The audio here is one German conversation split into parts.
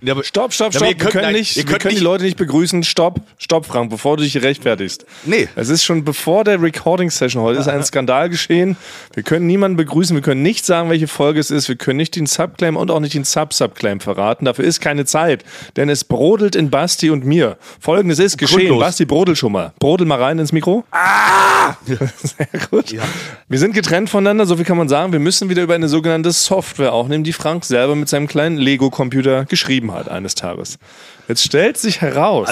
Ja, aber Stopp. Ja, Wir können die Leute nicht begrüßen. Stopp, Frank, bevor du dich rechtfertigst. Nee. Es ist schon bevor der Recording-Session heute ist ein Skandal geschehen. Wir können niemanden begrüßen. Wir können nicht sagen, welche Folge es ist. Wir können nicht den Subclaim und auch nicht den Sub-Subclaim verraten. Dafür ist keine Zeit. Denn es brodelt in Basti und mir. Folgendes ist geschehen. Grundlos. Basti, brodel schon mal. Brodel mal rein ins Mikro. Sehr gut. Ja. Wir sind getrennt voneinander, so viel kann man sagen. Wir müssen wieder über eine sogenannte Software aufnehmen, die Frank selber mit seinem kleinen Lego-Computer geschrieben hat eines Tages. Jetzt stellt sich heraus,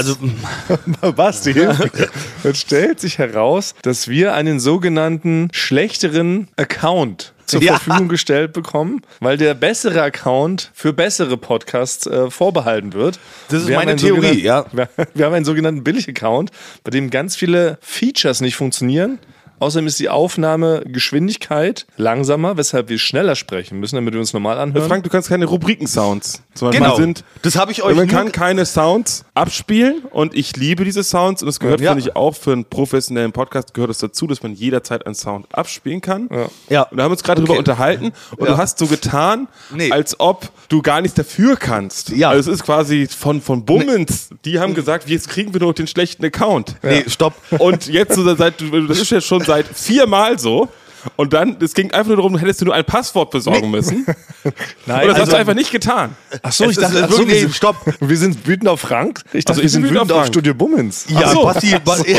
Basti, jetzt stellt sich heraus, dass wir einen sogenannten schlechteren Account zur Verfügung gestellt bekommen, weil der bessere Account für bessere Podcasts vorbehalten wird. Das ist meine Theorie, ja. Wir haben einen sogenannten Billig-Account, bei dem ganz viele Features nicht funktionieren. Außerdem ist die Aufnahmegeschwindigkeit langsamer, weshalb wir schneller sprechen müssen, damit wir uns normal anhören. Frank, du kannst keine Rubriken-Sounds. Zum Beispiel Genau, das habe ich euch man kann keine Sounds abspielen und ich liebe diese Sounds und es gehört, finde ich, auch für einen professionellen Podcast gehört es dazu, dass man jederzeit einen Sound abspielen kann. Ja. Und da haben wir uns gerade drüber unterhalten und du hast so getan, als ob du gar nichts dafür kannst. Ja. Also es ist quasi von Bummens, die haben gesagt, jetzt kriegen wir nur den schlechten Account. Nee, stopp. Und jetzt, das ist ja schon seit 4 Mal so. Und dann, es ging einfach nur darum, hättest du nur ein Passwort besorgen müssen. Nein, und das hast du einfach nicht getan. Achso, ich dachte, stopp. Wir sind wütend auf Frank. Ich dachte, Also wir sind wütend auf Frank. Studio Bummens. Ja, so. Basti,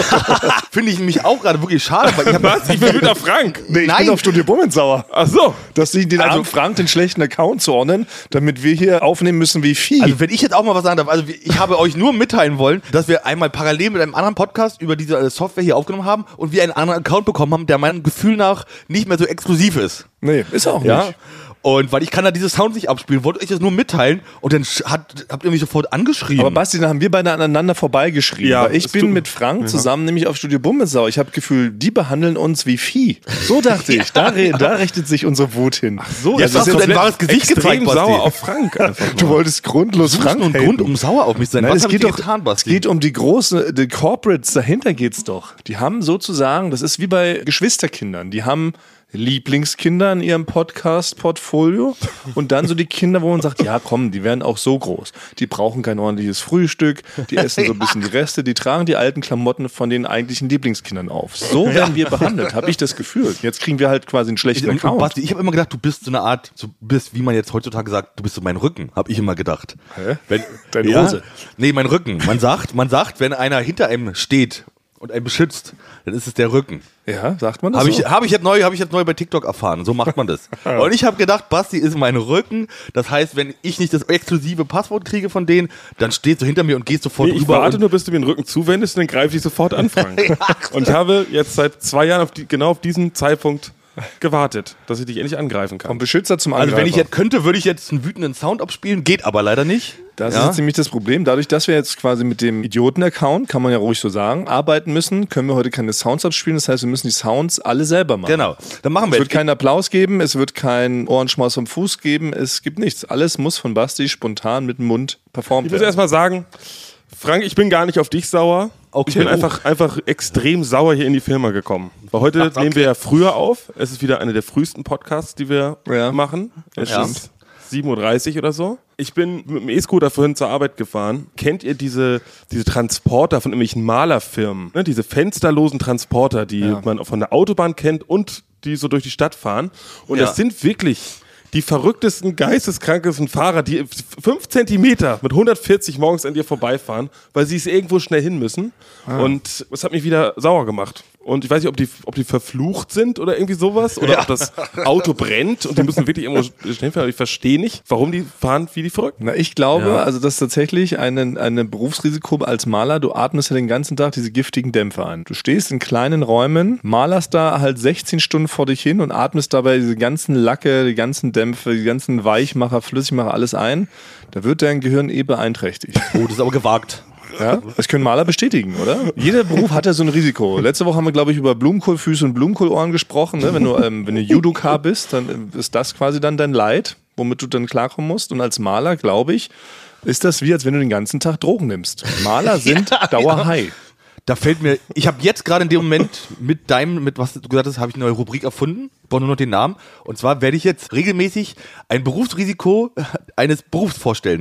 finde ich mich auch gerade wirklich schade. Weil Ich bin wütend auf Frank. Nee, ich Nein. bin auf Studio Bummens sauer. Ach so. Dass sie den armen Frank den schlechten Account zuordnen, damit wir hier aufnehmen müssen wie Vieh. Also wenn ich jetzt auch mal was sagen darf, also ich habe euch nur mitteilen wollen, dass wir einmal parallel mit einem anderen Podcast über diese Software hier aufgenommen haben und wir einen anderen Account bekommen haben, der meinem Gefühl nach nicht mehr so exklusiv ist. Nee, ist auch Ja. nicht. Und weil ich kann da diese Sounds nicht abspielen, wollte ich das nur mitteilen und dann habt ihr mich sofort angeschrieben. Aber Basti, da haben wir beide aneinander vorbeigeschrieben. Ja, weil ich bin mit Frank zusammen nämlich auf Studio Bummens sauer. Ich habe das Gefühl, die behandeln uns wie Vieh. So dachte ich. Da richtet sich unsere Wut hin. So, Jetzt hast du dein wahres Gesicht extrem gezeigt, Basti. sauer auf Frank. Einfach Du wolltest grundlos Suchst Frank nur einen haten. Grund, um sauer auf mich zu sein. Nein, Was es hab ich geht dir doch, getan, es Basti? geht um die Corporates, dahinter geht's doch. Die haben sozusagen, das ist wie bei Geschwisterkindern, die haben Lieblingskinder in ihrem Podcast-Portfolio und dann so die Kinder, wo man sagt, ja komm, die werden auch so groß. Die brauchen kein ordentliches Frühstück, die essen so ein bisschen die Reste, die tragen die alten Klamotten von den eigentlichen Lieblingskindern auf. So werden wir behandelt, habe ich das Gefühl. Jetzt kriegen wir halt quasi einen schlechten Und Account. Basti, ich habe immer gedacht, du bist so eine Art, du bist, wie man jetzt heutzutage sagt, du bist so mein Rücken, habe ich immer gedacht. Hä? Deine Hose? Nee, mein Rücken. Man sagt, wenn einer hinter einem steht und einen beschützt, dann ist es der Rücken. Ja, sagt man das Habe so? ich jetzt neu bei TikTok erfahren. So macht man das. Und ich habe gedacht, Basti ist mein Rücken. Das heißt, wenn ich nicht das exklusive Passwort kriege von denen, dann stehst du hinter mir und gehst sofort Ich rüber. warte und nur, bis du mir den Rücken zuwendest und dann greife ich sofort an, Frank. Und ich habe jetzt seit 2 Jahren genau auf diesen Zeitpunkt gewartet, dass ich dich endlich angreifen kann. Vom Beschützer zum also Angreifer. wenn ich jetzt könnte, würde ich jetzt einen wütenden Sound abspielen. Geht aber leider nicht. Das Ja? ist nämlich das Problem. Dadurch, dass wir jetzt quasi mit dem Idioten-Account, kann man ja ruhig so sagen, arbeiten müssen, können wir heute keine Sounds abspielen. Das heißt, wir müssen die Sounds alle selber machen. Genau. Dann machen Es wir wird keinen Applaus geben, es wird keinen Ohrenschmaus vom Fuß geben, es gibt nichts. Alles muss von Basti spontan mit dem Mund performt Ich muss werden. erstmal sagen, Frank, ich bin gar nicht auf dich sauer. Okay. Ich bin einfach extrem sauer hier in die Firma gekommen. Weil heute nehmen wir ja früher auf. Es ist wieder einer der frühesten Podcasts, die wir machen. Es Ja. ist 7:30 Uhr oder so. Ich bin mit dem E-Scooter vorhin zur Arbeit gefahren. Kennt ihr diese Transporter von irgendwelchen Malerfirmen? Ne? Diese fensterlosen Transporter, die man von der Autobahn kennt und die so durch die Stadt fahren. Und das sind wirklich die verrücktesten, geisteskrankesten Fahrer, die 5 Zentimeter mit 140 morgens an dir vorbeifahren, weil sie es irgendwo schnell hin müssen. Und das hat mich wieder sauer gemacht. Und ich weiß nicht, ob die verflucht sind oder irgendwie sowas oder ob das Auto brennt und die müssen wirklich irgendwo schnell fahren. Ich verstehe nicht, warum die fahren wie die Verrückten. Na, ich glaube, also das ist tatsächlich eine Berufsrisiko als Maler. Du atmest ja den ganzen Tag diese giftigen Dämpfe ein. Du stehst in kleinen Räumen, malerst da halt 16 Stunden vor dich hin und atmest dabei diese ganzen Lacke, die ganzen Dämpfe, die ganzen Weichmacher, Flüssigmacher, alles ein. Da wird dein Gehirn beeinträchtigt. Oh, das ist aber gewagt. Ja, das können Maler bestätigen, oder? Jeder Beruf hat ja so ein Risiko. Letzte Woche haben wir, glaube ich, über Blumenkohlfüße und Blumenkohlohren gesprochen. Ne? Wenn du Judoka bist, dann ist das quasi dann dein Leid, womit du dann klarkommen musst. Und als Maler, glaube ich, ist das wie, als wenn du den ganzen Tag Drogen nimmst. Maler sind Dauerhigh. Da fällt mir, ich habe jetzt gerade in dem Moment mit was du gesagt hast, habe ich eine neue Rubrik erfunden, brauche nur noch den Namen. Und zwar werde ich jetzt regelmäßig ein Berufsrisiko eines Berufs vorstellen.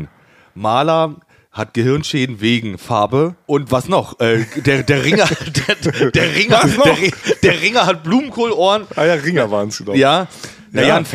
Maler hat Gehirnschäden wegen Farbe. Und was noch? Der Ringer, der Ringer hat Blumenkohlohren. Ah ja, Ringer waren es, glaube ich. Ja. Naja, ein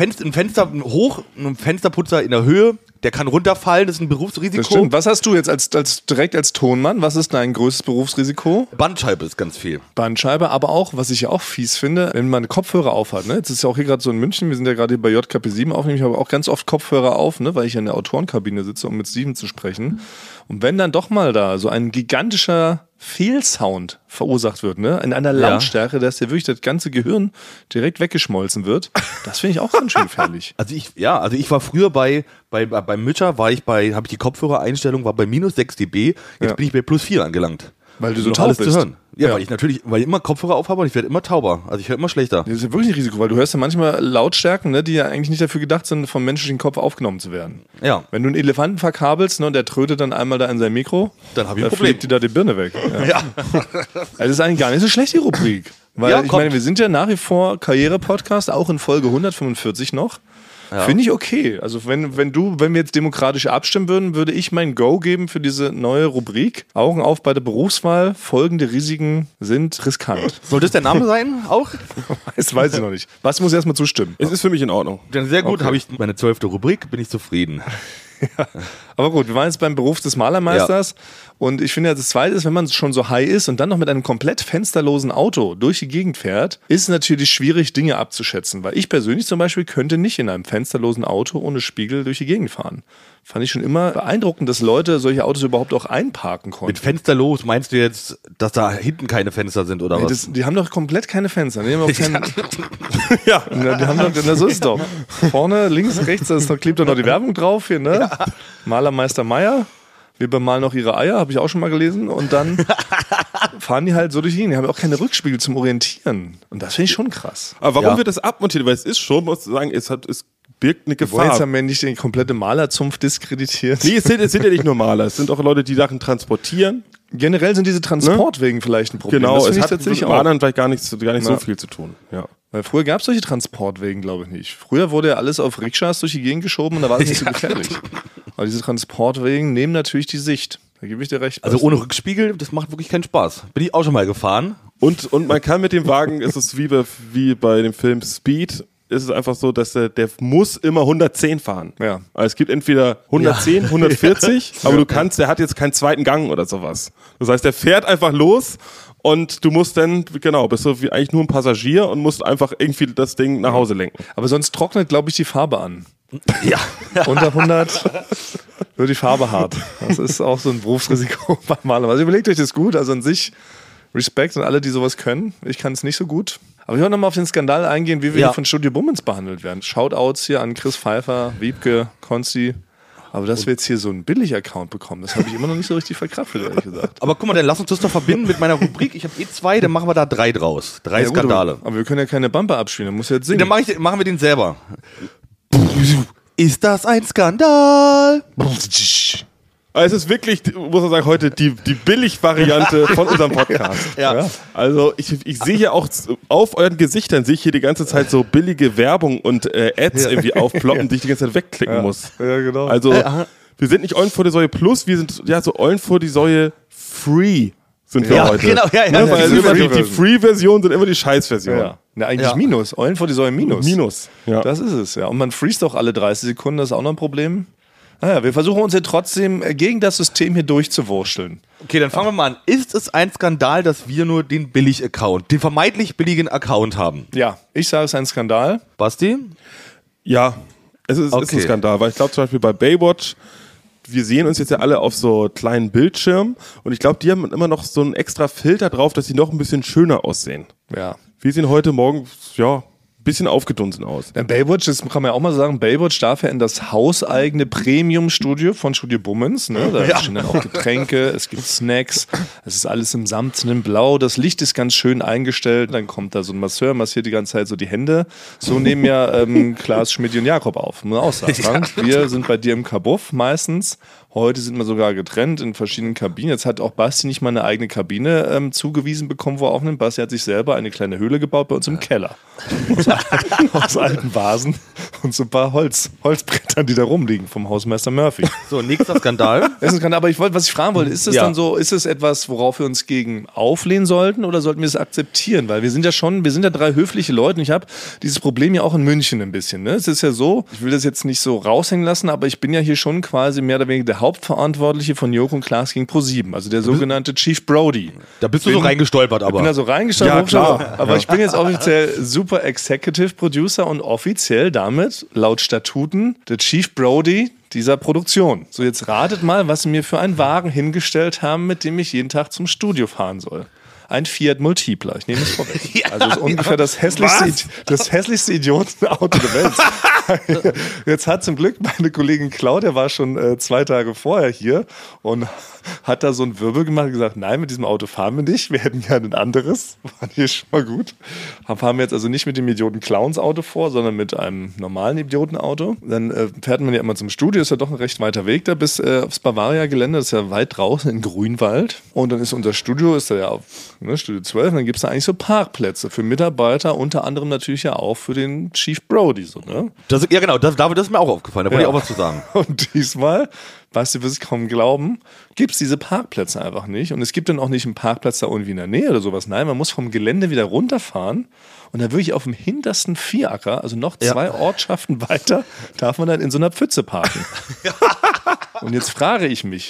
Fensterputzer in der Höhe, der kann runterfallen, das ist ein Berufsrisiko. Das stimmt. Was hast du jetzt direkt als Tonmann? Was ist dein größtes Berufsrisiko? Bandscheibe ist ganz viel. Bandscheibe, aber auch, was ich ja auch fies finde, wenn man Kopfhörer aufhat. Ne? Jetzt ist ja auch hier gerade so in München, wir sind ja gerade hier bei JKP7 aufnehmen, ich habe auch ganz oft Kopfhörer auf, ne? Weil ich in der Autorenkabine sitze, um mit Steven zu sprechen. Und wenn dann doch mal da so ein gigantischer Fehlsound verursacht wird, ne? In einer Lautstärke, dass dir wirklich das ganze Gehirn direkt weggeschmolzen wird, das finde ich auch ganz schön gefährlich. Also ich war früher beim Mischer, habe ich die Kopfhörereinstellung, war bei minus 6 dB, jetzt bin ich bei plus 4 angelangt. Weil du so noch taub alles bist. zu hören. Ja, weil ich immer Kopfhörer aufhabe und ich werde immer tauber. Also ich höre immer schlechter. Das ist ja wirklich ein Risiko, weil du hörst ja manchmal Lautstärken, ne, die ja eigentlich nicht dafür gedacht sind, vom menschlichen Kopf aufgenommen zu werden. Ja. Wenn du einen Elefanten verkabelst, ne, und der trötet dann einmal da in sein Mikro, dann habe ich ein dann Problem. fliegt dir da die Birne weg. Ja. Das ist eigentlich gar nicht so schlecht, die Rubrik. Weil Ja, ich meine, wir sind ja nach wie vor Karriere-Podcast, auch in Folge 145 noch. Ja. Finde ich okay. Also wenn wir jetzt demokratisch abstimmen würden, würde ich mein Go geben für diese neue Rubrik. Augen auf bei der Berufswahl. Folgende Risiken sind riskant. Soll das der Name sein auch? Das weiß ich noch nicht. Was muss erstmal zustimmen? Es ist für mich in Ordnung. Dann sehr gut, Okay. habe ich meine 12. Rubrik, bin ich zufrieden. Ja. Aber gut, wir waren jetzt beim Beruf des Malermeisters und ich finde ja, das Zweite ist, wenn man schon so high ist und dann noch mit einem komplett fensterlosen Auto durch die Gegend fährt, ist es natürlich schwierig, Dinge abzuschätzen, weil ich persönlich zum Beispiel könnte nicht in einem fensterlosen Auto ohne Spiegel durch die Gegend fahren. Fand ich schon immer beeindruckend, dass Leute solche Autos überhaupt auch einparken konnten. Mit Fensterlos meinst du jetzt, dass da hinten keine Fenster sind oder was? Die haben doch komplett keine Fenster. Die haben auch keine, Ja. die haben doch, na, so ist es doch. Vorne, links, rechts, da klebt doch noch die Werbung drauf hier, ne? Ja. Malermeister Meier. Wir bemalen noch ihre Eier, habe ich auch schon mal gelesen. Und dann fahren die halt so durch die Gegend. Die haben auch keine Rückspiegel zum Orientieren. Und das finde ich schon krass. Aber warum wird das abmontiert? Weil es ist schon, muss ich sagen, es birgt eine Gefahr. Jetzt Gefahr. haben wir nicht den komplette Malerzunft diskreditiert. Nee, es sind ja nicht nur Maler, es sind auch Leute, die Sachen transportieren. Generell sind diese Transportwegen vielleicht ein Problem. Genau, das es finde ich hat mit tatsächlich auch. Malern vielleicht gar nicht so viel zu tun. Ja. Weil früher gab es solche Transportwegen, glaube ich, nicht. Früher wurde ja alles auf Rikschas durch die Gegend geschoben und da war es nicht so gefährlich. Aber diese Transportwegen nehmen natürlich die Sicht. Da gebe ich dir recht. Also ohne Rückspiegel, das macht wirklich keinen Spaß. Bin ich auch schon mal gefahren. Und man kann mit dem Wagen, ist es wie bei dem Film Speed, ist es einfach so, dass der muss immer 110 fahren. Ja. Also es gibt entweder 110, 140, aber der hat jetzt keinen zweiten Gang oder sowas. Das heißt, der fährt einfach los und du musst dann, bist du eigentlich nur ein Passagier und musst einfach irgendwie das Ding nach Hause lenken. Aber sonst trocknet, glaube ich, die Farbe an. Ja. Unter 100 wird die Farbe hart. Das ist auch so ein Berufsrisiko beim Malen. Also überlegt euch das gut. Also an sich Respekt an alle, die sowas können. Ich kann es nicht so gut. Aber ich wollte nochmal auf den Skandal eingehen, wie wir hier von Studio Bummens behandelt werden. Shoutouts hier an Chris Pfeiffer, Wiebke, Konsti. Aber dass wir jetzt hier so einen Billig-Account bekommen, das habe ich immer noch nicht so richtig verkraftet, ehrlich gesagt. Aber guck mal, dann lass uns das doch verbinden mit meiner Rubrik. Ich habe 2, dann machen wir da 3 draus. 3 Ja, gut, Skandale. aber wir können ja keine Bumper abspielen, dann muss jetzt singen. Dann machen wir den selber. Ist das ein Skandal? Also es ist wirklich, muss man sagen, heute die Billig-Variante von unserem Podcast. Ja. Also ich sehe hier auch auf euren Gesichtern, sehe ich hier die ganze Zeit so billige Werbung und Ads irgendwie aufploppen, die ich die ganze Zeit wegklicken muss. Ja, genau. Also wir sind nicht Eulen vor die Säue Plus, wir sind so Eulen vor die Säue Free sind wir heute. Genau, Ne? Weil die Free-Version sind immer die Scheiß-Version. Ja. Na, eigentlich Minus. Eulen vor die Säule Minus. Minus. Ja. Das ist es, ja. Und man freest auch alle 30 Sekunden, das ist auch noch ein Problem. Naja, wir versuchen uns ja trotzdem gegen das System hier durchzuwurschteln. Okay, dann fangen wir mal an. Ist es ein Skandal, dass wir nur den Billig-Account, den vermeintlich billigen Account haben? Ja, ich sage, es ist ein Skandal. Basti? Ja, es ist ein Skandal, weil ich glaube zum Beispiel bei Baywatch, wir sehen uns jetzt ja alle auf so kleinen Bildschirmen und ich glaube, die haben immer noch so einen extra Filter drauf, dass sie noch ein bisschen schöner aussehen. Ja. Wir sehen heute Morgen, ein bisschen aufgedunsen aus. Ja, Baywatch, das kann man ja auch mal sagen, Baywatch darf ja in das hauseigene Premium-Studio von Studio Bummens. Ne? Da stehen dann auch Getränke, es gibt Snacks, es ist alles im samtenen Blau, das Licht ist ganz schön eingestellt, dann kommt da so ein Masseur, massiert die ganze Zeit so die Hände. So nehmen ja Klaas, Schmidt und Jakob auf, muss man auch sagen. Frank, wir sind bei dir im Kabuff meistens. Heute sind wir sogar getrennt in verschiedenen Kabinen. Jetzt hat auch Basti nicht mal eine eigene Kabine zugewiesen bekommen, wo er aufnimmt. Basti hat sich selber eine kleine Höhle gebaut bei uns im Keller. Aus alten Vasen. und so ein paar Holzbrettern, die da rumliegen vom Hausmeister Murphy. So, nächster Skandal. Das ist ein Skandal, aber was ich fragen wollte, ist es dann so, ist es etwas, worauf wir uns gegen auflehnen sollten oder sollten wir es akzeptieren? Weil wir sind ja 3 höfliche Leute und ich habe dieses Problem ja auch in München ein bisschen. Ne? Es ist ja so, ich will das jetzt nicht so raushängen lassen, aber ich bin ja hier schon quasi mehr oder weniger der Hauptverantwortliche von Joko und Klaas gegen ProSieben, also der sogenannte Chief Brody. Da bist du so reingestolpert, aber. Ich bin da so reingestolpert, ja, klar. aber ich bin jetzt offiziell Super Executive Producer und offiziell damit, laut Statuten, der Chief Brody dieser Produktion. So, jetzt ratet mal, was sie mir für einen Wagen hingestellt haben, mit dem ich jeden Tag zum Studio fahren soll. Ein Fiat Multipla, ich nehme es vorweg. Also ist ungefähr das hässlichste Idiotenauto der Welt. Jetzt hat zum Glück meine Kollegin Claudia, war schon 2 Tage vorher hier und hat da so einen Wirbel gemacht und gesagt, nein, mit diesem Auto fahren wir nicht, wir hätten gerne ein anderes. War hier schon mal gut. Fahren wir jetzt also nicht mit dem Idioten-Clowns-Auto vor, sondern mit einem normalen Idiotenauto. Dann fährt man ja immer zum Studio, ist ja doch ein recht weiter Weg da bis aufs Bavaria-Gelände, das ist ja weit draußen in Grünwald. Und dann ist unser Studio, ist da ja auf Studio 12, und dann gibt es da eigentlich so Parkplätze für Mitarbeiter, unter anderem natürlich ja auch für den Chief Brody. So, ne? Ja genau, das ist mir auch aufgefallen, da wollte ich auch was zu sagen. Und diesmal, weißt du, wirst es kaum glauben, gibt es diese Parkplätze einfach nicht. Und es gibt dann auch nicht einen Parkplatz da irgendwie in der Nähe oder sowas. Nein, man muss vom Gelände wieder runterfahren und dann wirklich auf dem hintersten Vieracker, also noch 2 Ortschaften weiter, darf man dann in so einer Pfütze parken. Und jetzt frage ich mich,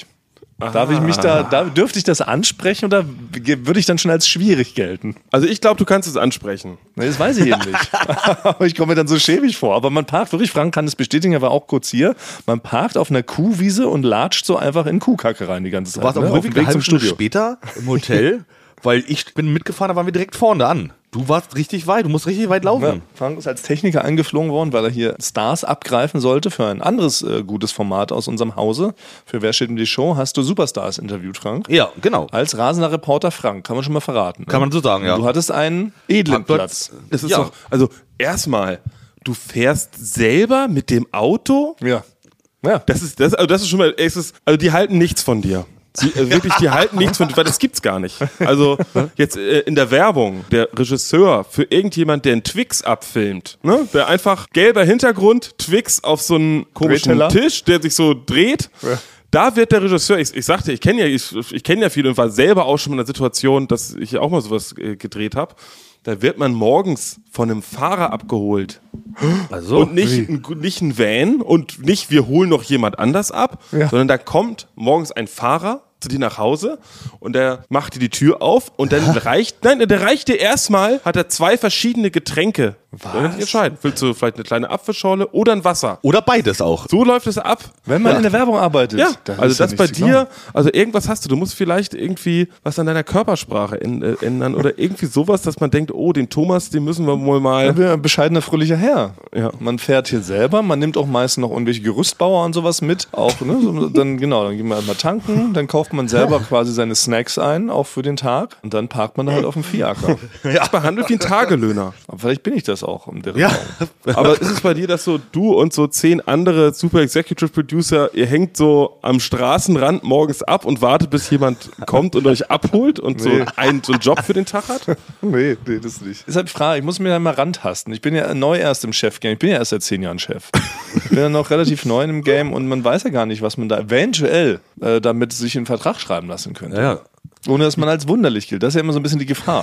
dürfte ich das ansprechen oder würde ich dann schon als schwierig gelten? Also ich glaube, du kannst es ansprechen. Nee, das weiß ich eben nicht. Aber ich komme mir dann so schäbig vor. Aber man parkt wirklich, Frank kann es bestätigen, er war auch kurz hier, man parkt auf einer Kuhwiese und latscht so einfach in Kuhkacke rein die ganze Zeit. Du warst auf dem Weg zum Studio später im Hotel, weil ich bin mitgefahren, da waren wir direkt vorne an. Du warst richtig weit, du musst richtig weit laufen. Ja, Frank ist als Techniker eingeflogen worden, weil er hier Stars abgreifen sollte für ein anderes gutes Format aus unserem Hause. Für Wer steht in die Show hast du Superstars interviewt, Frank. Ja, genau. Als rasender Reporter Frank, kann man schon mal verraten. Ne? Kann man so sagen, ja. Du hattest einen edlen Platz. Das ist doch, also erstmal, du fährst selber mit dem Auto? Ja. Das ist schon mal, also die halten nichts von dir. Wirklich, die halten nichts von, weil das gibt's gar nicht. Also jetzt in der Werbung, der Regisseur für irgendjemand, der einen Twix abfilmt, ne? Der einfach gelber Hintergrund, Twix auf so einen komischen Tisch, der sich so dreht. Ja. Da wird der Regisseur, ich sagte, ich kenne ja viele und war selber auch schon in der Situation, dass ich auch mal sowas gedreht habe. Da wird man morgens von einem Fahrer abgeholt. Also, und nicht ein Van und nicht, wir holen noch jemand anders ab, sondern da kommt morgens ein Fahrer zu dir nach Hause und der macht dir die Tür auf und dann der reicht dir erstmal, hat er 2 verschiedene Getränke. Was? Dann kannst du entscheiden. Willst du vielleicht eine kleine Apfelschorle oder ein Wasser? Oder beides auch. So läuft es ab. Wenn man in der Werbung arbeitet. Ja, also das bei dir, also irgendwas hast du. Du musst vielleicht irgendwie was an deiner Körpersprache ändern oder irgendwie sowas, dass man denkt, oh, den Thomas, den müssen wir wohl mal... Ein bescheidener, fröhlicher Herr. Ja. Man fährt hier selber, man nimmt auch meistens noch irgendwelche Gerüstbauer und sowas mit. Auch, ne? Dann gehen wir mal tanken, dann kauft man selber quasi seine Snacks ein, auch für den Tag. Und dann parkt man da halt auf dem Viehacker. Ja, behandelt wie ein Tagelöhner. Aber vielleicht bin ich das auch. Aber ist es bei dir, dass so du und so 10 andere Super Executive Producer, ihr hängt so am Straßenrand morgens ab und wartet, bis jemand kommt und euch abholt und so einen Job für den Tag hat? Nee, das nicht. Deshalb frage ich, muss mir da mal rantasten. Ich bin ja neu erst im Chef-Game. Ich bin ja erst seit 10 Jahren Chef. Ich bin ja noch relativ neu im Game und man weiß ja gar nicht, was man da eventuell damit sich in einen Vertrag schreiben lassen könnte. Ja. Ohne dass man als wunderlich gilt. Das ist ja immer so ein bisschen die Gefahr.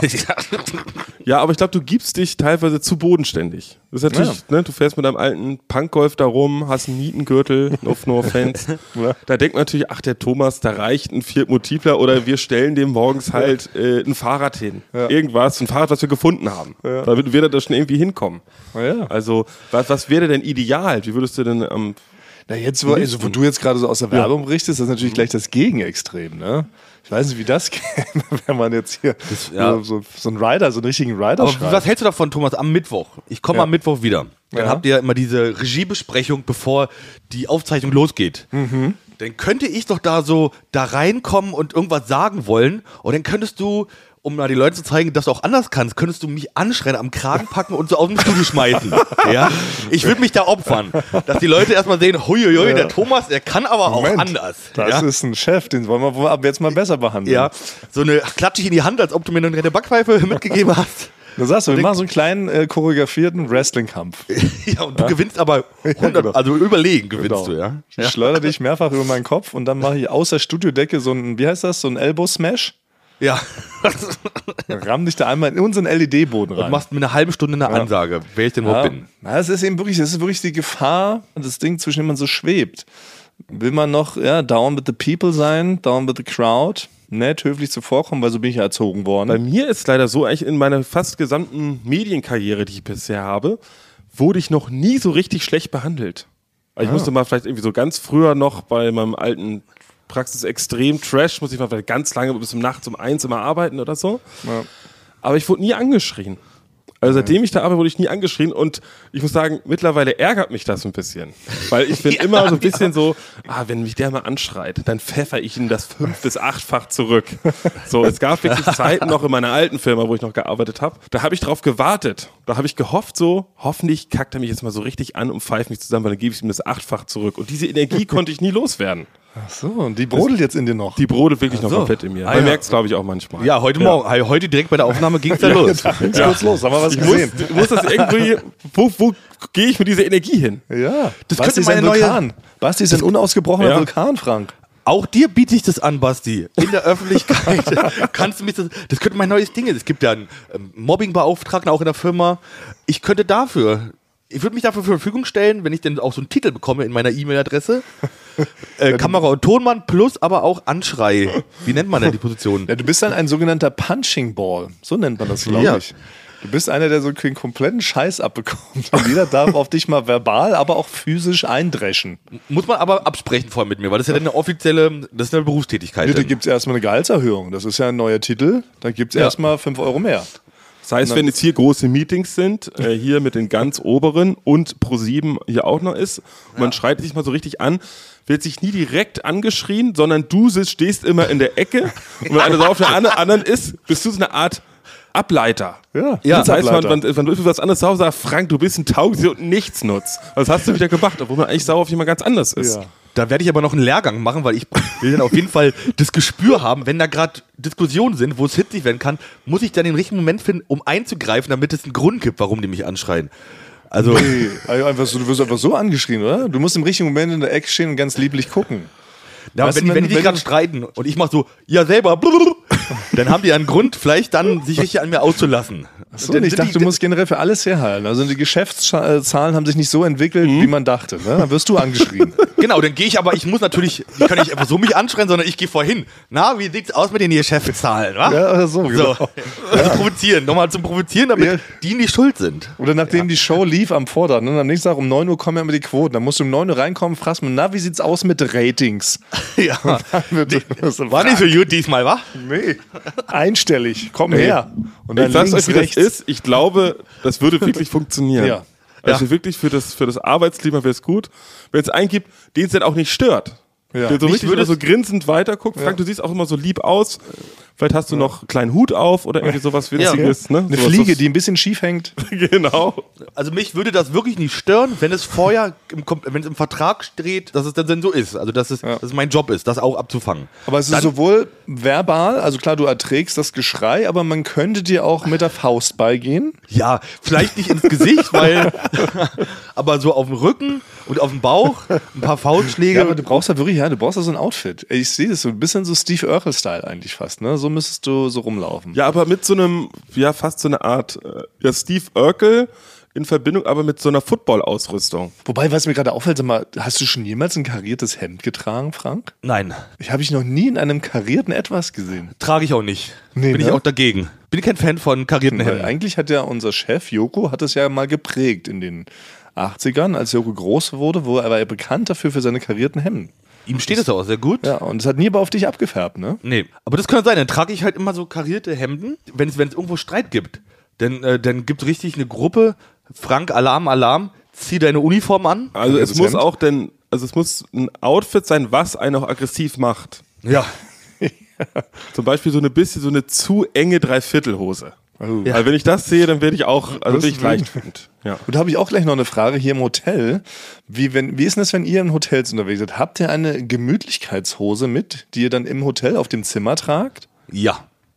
Ja, aber ich glaube, du gibst dich teilweise zu bodenständig. Das ist natürlich, ne, du fährst mit deinem alten Punkgolf da rum, hast einen Nietengürtel, no offense. Da denkt man natürlich, ach, der Thomas, da reicht ein Fiat Multipla oder wir stellen dem morgens halt ein Fahrrad hin. Ja. Irgendwas, ein Fahrrad, was wir gefunden haben. Ja. Da wird er da schon irgendwie hinkommen. Ja. Also, was wäre denn ideal? Wie würdest du denn am... Na jetzt, wo du jetzt gerade so aus der Werbung berichtest, das ist natürlich gleich das Gegenextrem, ne? Ich weiß nicht, wie das käme, wenn man jetzt hier so einen Rider, so einen richtigen Rider Aber schreibt. was hältst du davon, Thomas, am Mittwoch? Ich komme am Mittwoch wieder. Dann habt ihr immer diese Regiebesprechung, bevor die Aufzeichnung losgeht. Mhm. Dann könnte ich doch da reinkommen und irgendwas sagen wollen und dann könntest du, um mal die Leute zu zeigen, dass du auch anders kannst, könntest du mich anschreien, am Kragen packen und so aus dem Studio schmeißen. Ja? Ich würde mich da opfern, dass die Leute erstmal sehen, huiuiui, der Thomas, der kann aber auch anders. Das ist ein Chef, den wollen wir ab jetzt mal besser behandeln. Ja, so eine klatsche ich in die Hand, als ob du mir eine Backpfeife mitgegeben hast. Du sagst, wir machen so einen kleinen choreografierten Wrestling-Kampf. Ja, und du gewinnst aber 100, genau. also überlegen gewinnst du, ja. Ich schleudere dich mehrfach über meinen Kopf und dann mache ich aus der Studiodecke so ein, wie heißt das, so ein Elbow-Smash. Ja. Ramm dich da einmal in unseren LED-Boden rein. Und machst mir eine halbe Stunde eine Ansage, wer ich denn überhaupt bin. Ja, es ist eben wirklich, die Gefahr, das Ding, zwischen dem man so schwebt. Will man noch down with the people sein, down with the crowd, nett, höflich zuvorkommen, weil so bin ich ja erzogen worden. Bei mir ist leider so, eigentlich in meiner fast gesamten Medienkarriere, die ich bisher habe, wurde ich noch nie so richtig schlecht behandelt. Ich musste mal vielleicht irgendwie so ganz früher noch bei meinem alten Praxis extrem Trash, muss ich mal vielleicht ganz lange bis nachts um 1 immer arbeiten oder so. Ja. Aber ich wurde nie angeschrien. Also seitdem ich da arbeite, wurde ich nie angeschrien und ich muss sagen, mittlerweile ärgert mich das ein bisschen. Weil ich bin immer so ein bisschen so, wenn mich der mal anschreit, dann pfeffer ich ihm das 5- bis 8-fach zurück. So, es gab wirklich Zeiten noch in meiner alten Firma, wo ich noch gearbeitet habe, da habe ich drauf gewartet. Da habe ich gehofft so, hoffentlich kackt er mich jetzt mal so richtig an und pfeift mich zusammen, weil dann gebe ich ihm das 8-fach zurück. Und diese Energie konnte ich nie loswerden. Ach so, und die brodelt jetzt in dir noch. Die brodelt wirklich noch komplett in mir. Man merkt es, glaube ich, auch manchmal. Ja, heute Morgen, heute direkt bei der Aufnahme ging es da los. Ging's kurz los, haben wir was gesehen. Ich muss das irgendwie, wo gehe ich mit dieser Energie hin? Ja, das Basti ist ein Vulkan. Basti ist ein unausgebrochener Vulkan, Frank. Auch dir biete ich das an, Basti. In der Öffentlichkeit kannst du mich das könnte mein neues Ding. Es gibt ja einen Mobbingbeauftragten auch in der Firma. Ich würde mich dafür zur Verfügung stellen, wenn ich denn auch so einen Titel bekomme in meiner E-Mail-Adresse. Kamera- und Tonmann plus aber auch Anschrei. Wie nennt man denn die Position? Ja, du bist dann ein sogenannter Punching Ball. So nennt man das, glaube ich. Du bist einer, der so den kompletten Scheiß abbekommt. Und jeder darf auf dich mal verbal, aber auch physisch eindreschen. Muss man aber absprechen vorher mit mir, weil das ist ja eine Berufstätigkeit. Da gibt es erstmal eine Gehaltserhöhung. Das ist ja ein neuer Titel. Da gibt es erstmal 5 Euro mehr. Das heißt, wenn jetzt hier große Meetings sind, hier mit den ganz oberen und Pro7 hier auch noch ist, und man schreit sich mal so richtig an, wird sich nie direkt angeschrien, sondern du stehst immer in der Ecke und wenn einer so auf der anderen ist, bist du so eine Art Ableiter. Ja, das heißt, wenn du was anderes sauer sagst, Frank, du bist ein Taugsi und nichts nutzt. Was hast du wieder gemacht, obwohl man eigentlich sauer auf jemand ganz anders ist. Ja. Da werde ich aber noch einen Lehrgang machen, weil ich will dann auf jeden Fall das Gespür haben, wenn da gerade Diskussionen sind, wo es hitzig werden kann, muss ich dann den richtigen Moment finden, um einzugreifen, damit es einen Grund gibt, warum die mich anschreien. Also nee, du wirst einfach so angeschrien, oder? Du musst im richtigen Moment in der Ecke stehen und ganz lieblich gucken. Ja, wenn die gerade streiten und ich mach so, ja selber, dann haben die einen Grund, vielleicht dann sich richtig an mir auszulassen. Achso, ich dachte, du musst generell für alles herhalten. Also die Geschäftszahlen haben sich nicht so entwickelt, wie man dachte. Ne? Dann wirst du angeschrien. Genau, dann gehe ich aber, ich kann nicht einfach so mich anschreien, sondern ich gehe vorhin. Na, wie sieht's aus mit den Geschäftszahlen, wa? Ja, so, genau. So. Also provozieren, nochmal zum Provozieren, damit die in die Schuld sind. Oder nachdem die Show lief am Vortag, ne? Am nächsten Tag um 9 Uhr kommen ja immer die Quoten. Dann musst du um 9 Uhr reinkommen, fragst mir, na, wie sieht's aus mit Ratings? Ja. War nicht so gut diesmal, wa? Nee. Einstellig. Komm her. Und dann ich sag's euch, wie rechts. das ist. Ich glaube, das würde wirklich funktionieren. Ja. Also wirklich für das Arbeitsklima wäre es gut, wenn es einen gibt, den es dann auch nicht stört. Ja. Der so Mich richtig würde wieder so grinsend weiterguckt. Frank, du siehst auch immer so lieb aus. Vielleicht hast du noch einen kleinen Hut auf oder irgendwie sowas Witziges. Ne? Eine Sowas, Fliege, die ein bisschen schief hängt. Genau. Also mich würde das wirklich nicht stören, wenn es vorher, wenn es im Vertrag steht, dass es dann so ist. Also dass es mein Job ist, das auch abzufangen. Aber es ist sowohl verbal, also klar, du erträgst das Geschrei, aber man könnte dir auch mit der Faust beigehen. Ja, vielleicht nicht ins Gesicht, aber so auf dem Rücken und auf dem Bauch, ein paar Faustschläge. Ja, aber du brauchst ja wirklich, du brauchst ja so ein Outfit. Ich sehe das so ein bisschen so Steve Urkel-Style eigentlich fast, ne? So müsstest du so rumlaufen. Ja, aber mit so einem, fast so eine Art, Steve Urkel in Verbindung, aber mit so einer Football-Ausrüstung. Wobei, was mir gerade auffällt, sag mal, hast du schon jemals ein kariertes Hemd getragen, Frank? Nein, Habe ich noch nie in einem karierten etwas gesehen. trage ich auch nicht. Nee, Bin ne? ich auch dagegen. Bin kein Fan von karierten Weil Hemden. eigentlich hat ja unser Chef, Joko, hat es ja mal geprägt in den 80ern, als Joko groß wurde, wo er war ja bekannt dafür für seine karierten Hemden. Ihm steht es auch sehr gut. Ja, und es hat nie aber auf dich abgefärbt, ne? Nee, aber das kann sein. Dann trage ich halt immer so karierte Hemden, wenn es irgendwo Streit gibt. Dann gibt es richtig eine Gruppe, Frank, Alarm, zieh deine Uniform an. Also es muss Hemd? es muss ein Outfit sein, was einen auch aggressiv macht. Ja. Zum Beispiel so eine zu enge Dreiviertelhose. Ja. Also wenn ich das sehe, dann werde ich auch, bin ich leicht wütend. Ja. Und da habe ich auch gleich noch eine Frage hier im Hotel. Wie ist denn das, wenn ihr in Hotels unterwegs seid? Habt ihr eine Gemütlichkeitshose mit, die ihr dann im Hotel auf dem Zimmer tragt? Ja.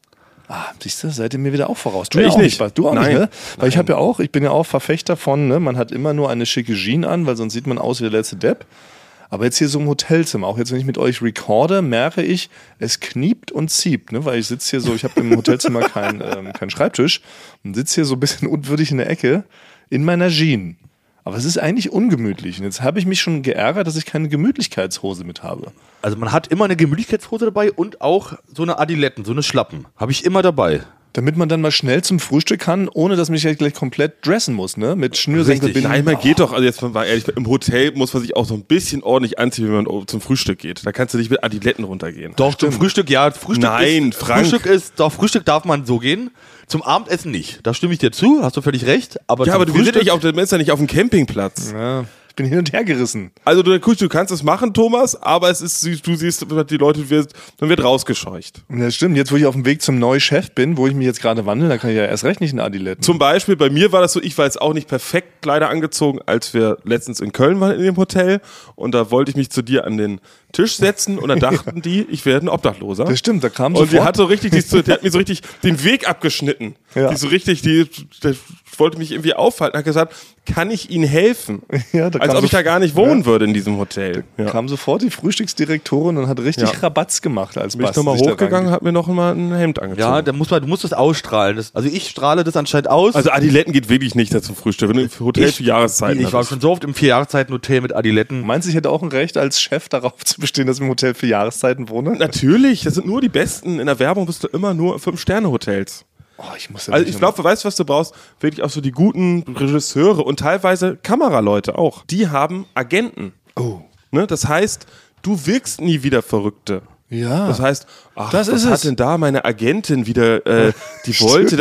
Siehst du, seid ihr mir wieder auch voraus. Du Ich ja auch nicht. Du auch Nein. nicht, ne? Weil ich bin ja auch Verfechter von, ne? Man hat immer nur eine schicke Jeans an, weil sonst sieht man aus wie der letzte Depp. Aber jetzt hier so im Hotelzimmer, auch jetzt, wenn ich mit euch recorde, merke ich, es kniept und zieht, ne? Weil ich sitze hier so, ich habe im Hotelzimmer keinen Schreibtisch und sitze hier so ein bisschen unwürdig in der Ecke in meiner Jeans. Aber es ist eigentlich ungemütlich. Und jetzt habe ich mich schon geärgert, dass ich keine Gemütlichkeitshose mit habe. Also man hat immer eine Gemütlichkeitshose dabei und auch so eine Adiletten, so eine Schlappen. Habe ich immer dabei. Damit man dann mal schnell zum Frühstück kann, ohne dass man sich gleich komplett dressen muss, ne? Mit Schnürsenkelbinden. Nein, man geht doch, also jetzt mal ehrlich, im Hotel muss man sich auch so ein bisschen ordentlich anziehen, wenn man zum Frühstück geht. Da kannst du nicht mit Adiletten runtergehen. Doch, zum Frühstück, ja. Nein, Frank. Frühstück darf man so gehen. Zum Abendessen nicht. Da stimme ich dir zu, hast du völlig recht. Aber Ja, zum aber du bist ja nicht auf dem Campingplatz. Ja, ich bin hin und her gerissen. Also du kannst es machen, Thomas, aber du siehst, die Leute, dann wird rausgescheucht. Das stimmt, jetzt wo ich auf dem Weg zum neuen Chef bin, wo ich mich jetzt gerade wandle, da kann ich ja erst recht nicht in Adiletten. Zum Beispiel, bei mir war das so, ich war jetzt auch nicht perfekt Kleider angezogen, als wir letztens in Köln waren in dem Hotel und da wollte ich mich zu dir an den Tisch setzen und dann dachten die, ich werde ein Obdachloser. Das stimmt, da kam und sofort. Die hat mir so richtig den Weg abgeschnitten. Ja. Die wollte mich irgendwie aufhalten, hat gesagt, kann ich Ihnen helfen? Ja, da als kam ob ich da gar nicht wohnen würde in diesem Hotel. Kam sofort die Frühstücksdirektorin und hat richtig Rabatz gemacht als Bin ich Basti nochmal sich da hochgegangen, hat mir noch mal ein Hemd angezogen. Ja, du musst das ausstrahlen. Also ich strahle das anscheinend aus. Also Adiletten geht wirklich nicht da zum Frühstück. Wenn du im Hotel für Jahreszeiten Ich war schon so oft im 4-Jahreszeiten-Hotel mit Adiletten. Meinst du, ich hätte auch ein Recht als Chef darauf zu bestehen, dass ich im Hotel für Jahreszeiten wohne? Natürlich, das sind nur die Besten. In der Werbung bist du immer nur 5-Sterne-Hotels. Oh, ich muss ja Also nicht ich glaube, weißt du, was du brauchst? Wirklich auch so die guten Regisseure und teilweise Kameraleute auch. Die haben Agenten. Oh. Ne? Das heißt, du wirkst nie wieder Verrückte. Ja. Das heißt, Das was ist hat es. denn da meine Agentin wieder, die wollte,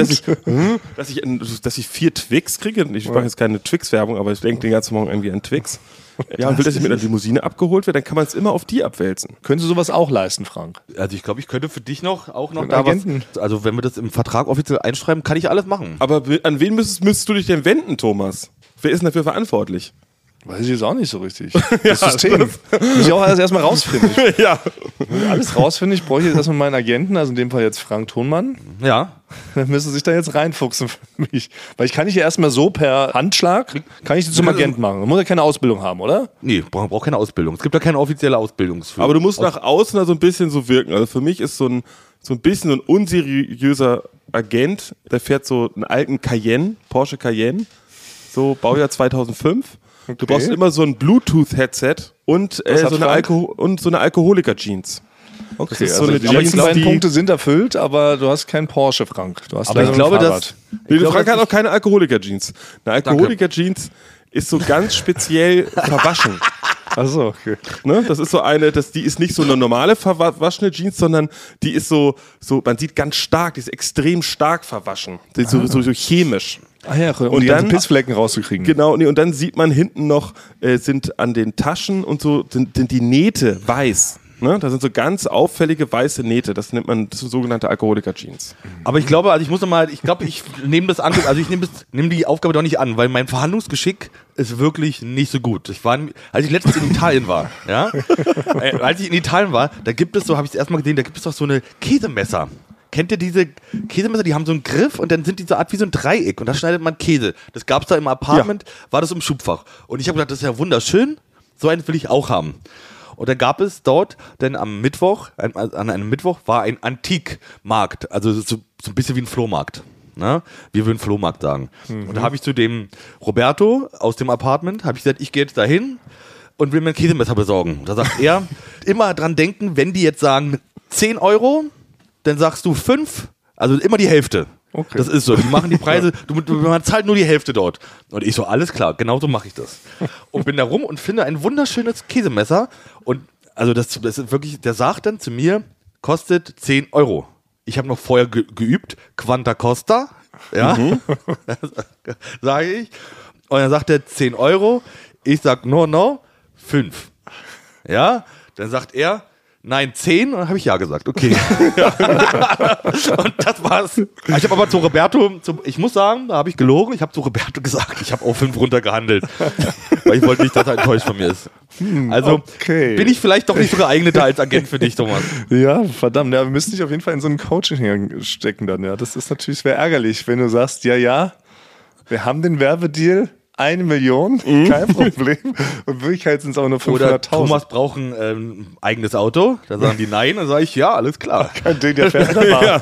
dass ich 4 Twix kriege. Ich mache jetzt keine Twix-Werbung, aber ich denke den ganzen Morgen irgendwie an Twix. Ja, und will, dass ich mit einer Limousine abgeholt werde, dann kann man es immer auf die abwälzen. Könntest du sowas auch leisten, Frank? Also ich glaube, ich könnte für dich auch noch Mit da Agenten. was. Also wenn wir das im Vertrag offiziell einschreiben, kann ich alles machen. Aber an wen müsstest du dich denn wenden, Thomas? Wer ist denn dafür verantwortlich? Weiß ich jetzt auch nicht so richtig. Das System. Muss ich auch alles erstmal rausfinden. Ja. Wenn ich alles rausfinde, ich bräuchte jetzt erstmal meinen Agenten, also in dem Fall jetzt Frank Thunmann. Ja. Dann müsste sich da jetzt reinfuchsen für mich. Weil ich kann nicht ja erstmal so per Handschlag, kann ich die zum Agenten machen. Man muss ja keine Ausbildung haben, oder? Nee, braucht keine Ausbildung. Es gibt ja keine offizielle Ausbildung. Aber du musst nach außen da so ein bisschen so wirken. Also für mich ist so ein bisschen so ein unseriöser Agent, der fährt so einen alten Cayenne, Porsche Cayenne, so Baujahr 2005. Du brauchst immer so ein Bluetooth-Headset und so eine Alkoholiker-Jeans. Okay, Das ist so eine die letzten Jeans, beiden die- Punkte sind erfüllt, aber du hast keinen Porsche, Frank. Du hast Aber leider ich glaube, ein Fahrrad. Nee, Frank hat auch keine Alkoholiker-Jeans. Eine Alkoholiker-Jeans ist so ganz speziell verwaschen. Achso, okay. Ne? Das ist so die ist nicht so eine normale verwaschene Jeans, sondern die ist so, man sieht ganz stark, die ist extrem stark verwaschen. Die ist so chemisch. Ah ja, um Und die ganzen dann- Pissflecken rauszukriegen. Genau, nee, und dann sieht man hinten noch, sind an den Taschen und so, sind die Nähte weiß. Ne? Da sind so ganz auffällige weiße Nähte. Das sind sogenannte Alkoholiker-Jeans. Aber ich glaube, ich nehme das an, also ich nehme die Aufgabe doch nicht an, weil mein Verhandlungsgeschick ist wirklich nicht so gut. Als ich letztens in Italien war, ja, da gibt es so, habe ich es erstmal gesehen, da gibt es doch so eine Käsemesser. Kennt ihr diese Käsemesser? Die haben so einen Griff und dann sind die so Art wie so ein Dreieck und da schneidet man Käse. Das gab es da im Apartment, war das im Schubfach. Und ich habe gedacht, das ist ja wunderschön, so eins will ich auch haben. Und dann gab es dort, denn am Mittwoch, an einem Mittwoch war ein Antikmarkt, also so ein bisschen wie ein Flohmarkt. Ne? Wir würden Flohmarkt sagen. Und da habe ich zu dem Roberto aus dem Apartment, habe ich gesagt, ich gehe jetzt dahin und will mir ein Käsemesser besorgen. Da sagt er, immer dran denken, wenn die jetzt sagen 10 Euro, dann sagst du 5, also immer die Hälfte. Okay. Das ist so, die machen die Preise, man zahlt nur die Hälfte dort. Und ich so, alles klar, genau so mache ich das. Und bin da rum und finde ein wunderschönes Käsemesser. Und also das ist wirklich, der sagt dann zu mir, kostet 10 Euro. Ich habe noch vorher geübt, Quanta Costa, ja, sage ich. Und dann sagt er 10 Euro, ich sag no, 5. Ja, dann sagt er, Nein, 10 und dann habe ich ja gesagt. Okay. Und das war's. Ich habe aber zu Roberto, ich muss sagen, da habe ich gelogen, ich habe zu Roberto gesagt, ich habe auf 5 runtergehandelt. Weil ich wollte nicht, dass er enttäuscht von mir ist. Also bin ich vielleicht doch nicht so geeigneter als Agent für dich, Thomas. Ja, verdammt. Ja, wir müssen dich auf jeden Fall in so ein Coaching stecken dann. Ja, das ist natürlich schwer ärgerlich, wenn du sagst, ja, wir haben den Werbedeal. 1 Million, kein Problem. Und in Wirklichkeit sind es auch nur 500.000. Oder Thomas braucht ein eigenes Auto. Da sagen die nein. Dann sage ich, ja, alles klar. Kein Ding, der fährt ja.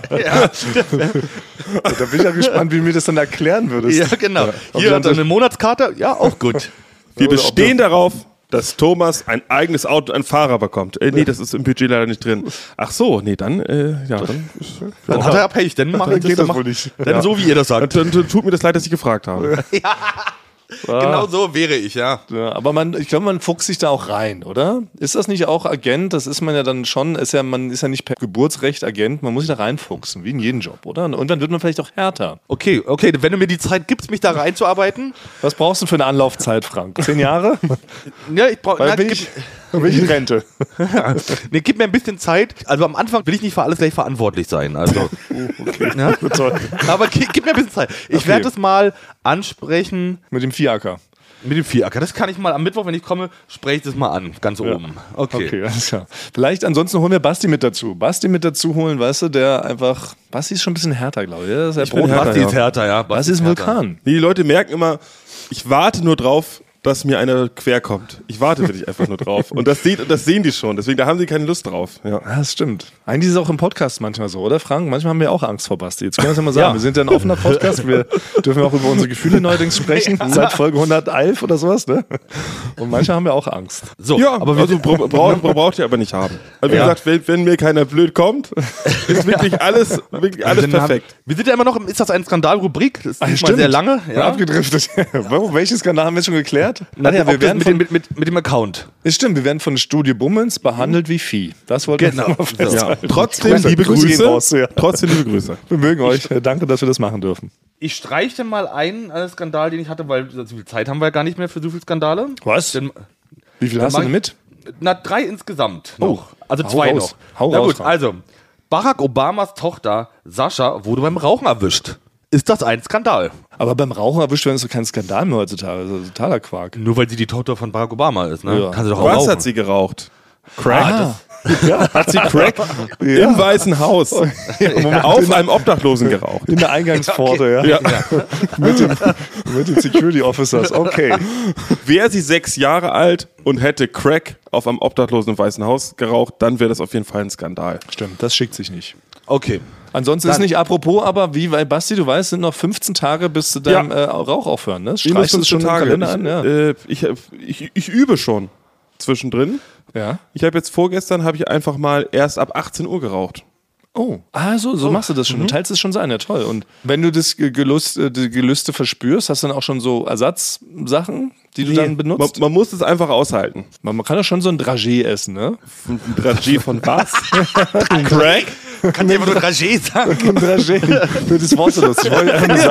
Da bin ich ja gespannt, wie du mir das dann erklären würdest. Ja, genau. Hier hat er eine Monatskarte. Ja, auch gut. Wir bestehen darauf, dass Thomas ein eigenes Auto und einen Fahrer bekommt. Nee, das ist im Budget leider nicht drin. Ach so, nee, dann Dann hat er Pech. Dann mache ich das wohl nicht. Dann so, wie ihr das sagt. Dann tut mir das leid, dass ich gefragt habe. Ja. Genau so wäre ich, ja. Aber ich glaube, man fuchst sich da auch rein, oder? Ist das nicht auch Agent? Das ist man ja dann schon, man ist ja nicht per Geburtsrecht Agent, man muss sich da reinfuchsen, wie in jeden Job, oder? Und dann wird man vielleicht auch härter. Okay, wenn du mir die Zeit gibst, mich da reinzuarbeiten. Was brauchst du für eine Anlaufzeit, Frank? 10 Jahre? Ja, ich brauche... Bin ich in Rente. Ja. Nee, gib mir ein bisschen Zeit. Also am Anfang will ich nicht für alles gleich verantwortlich sein. Also, okay. Ja? Aber gib mir ein bisschen Zeit. Ich werde es mal ansprechen. Mit dem Fiaker. Mit dem Fiaker. Das kann ich mal am Mittwoch, wenn ich komme, spreche ich das mal an. Ganz oben. Okay, alles klar. Vielleicht ansonsten holen wir Basti mit dazu. Basti holen, weißt du, der einfach... Basti ist schon ein bisschen härter, glaube ich. Das ist Basti ist härter, ja. Basti ist ein Vulkan. Die Leute merken immer, ich warte nur drauf, dass mir einer quer kommt. Ich warte wirklich einfach nur drauf. Und das sehen die schon. Deswegen, da haben sie keine Lust drauf. Ja, das stimmt. Eigentlich ist es auch im Podcast manchmal so, oder Frank? Manchmal haben wir auch Angst vor Basti. Jetzt können wir es ja mal sagen. Wir sind ja ein offener Podcast. Wir dürfen auch über unsere Gefühle neuerdings sprechen. Seit Folge 111 oder sowas, ne? Und manchmal haben wir auch Angst. So, ja, aber braucht ihr aber nicht haben. Also wie gesagt, wenn mir keiner blöd kommt, ist wirklich alles perfekt. Wir sind ja immer noch im Ist das ein Skandal-Rubrik? Das ist mal sehr lange. Ja. Abgedriftet. Welchen Skandal haben wir schon geklärt? Wir werden mit dem Account. Es stimmt, wir werden von Studio Bummens behandelt wie Vieh. Das wollten wir mal festhalten. Trotzdem liebe Grüße. Trotzdem liebe Grüße. Wir mögen euch. Danke, dass wir das machen dürfen. Ich streiche mal einen Skandal, den ich hatte, weil so viel Zeit haben wir ja gar nicht mehr für so viele Skandale. Was? Wie viel hast du denn mit? 3 insgesamt noch. Also 2 noch. Na gut, also Barack Obamas Tochter Sascha wurde beim Rauchen erwischt. Ist das ein Skandal? Aber beim Rauchen erwischt werden ist doch kein Skandal mehr heutzutage. Das ist totaler Quark. Nur weil sie die Tochter von Barack Obama ist, ne? Ja. Kann sie doch auch Was rauchen. hat sie geraucht? Crack? Ja. Hat sie Crack im Weißen Haus auf einem Obdachlosen geraucht? In der Eingangspforte, ja. mit den Security Officers, okay. Wäre sie 6 Jahre alt und hätte Crack auf einem Obdachlosen im Weißen Haus geraucht, dann wäre das auf jeden Fall ein Skandal. Stimmt, das schickt sich nicht. Okay. Ansonsten ist nicht apropos, aber weil Basti, du weißt, sind noch 15 Tage bis zu deinem Rauch aufhören, ne? Streichst du schon den Kalender an? Ja. Ich übe schon zwischendrin. Ja. Ich habe jetzt vorgestern einfach mal erst ab 18 Uhr geraucht. Oh, so machst du das schon. Du teilst es schon so ein, ja toll. Und wenn du die Gelüste verspürst, hast du dann auch schon so Ersatzsachen, die du dann benutzt? Man muss es einfach aushalten. Man kann doch schon so ein Dragé essen, ne? Ein Dragé von was? Crack? Kann dir einfach nur Dragé sagen? Ein Dragé. Für das Wort so lustig. Ich wollte einfach nur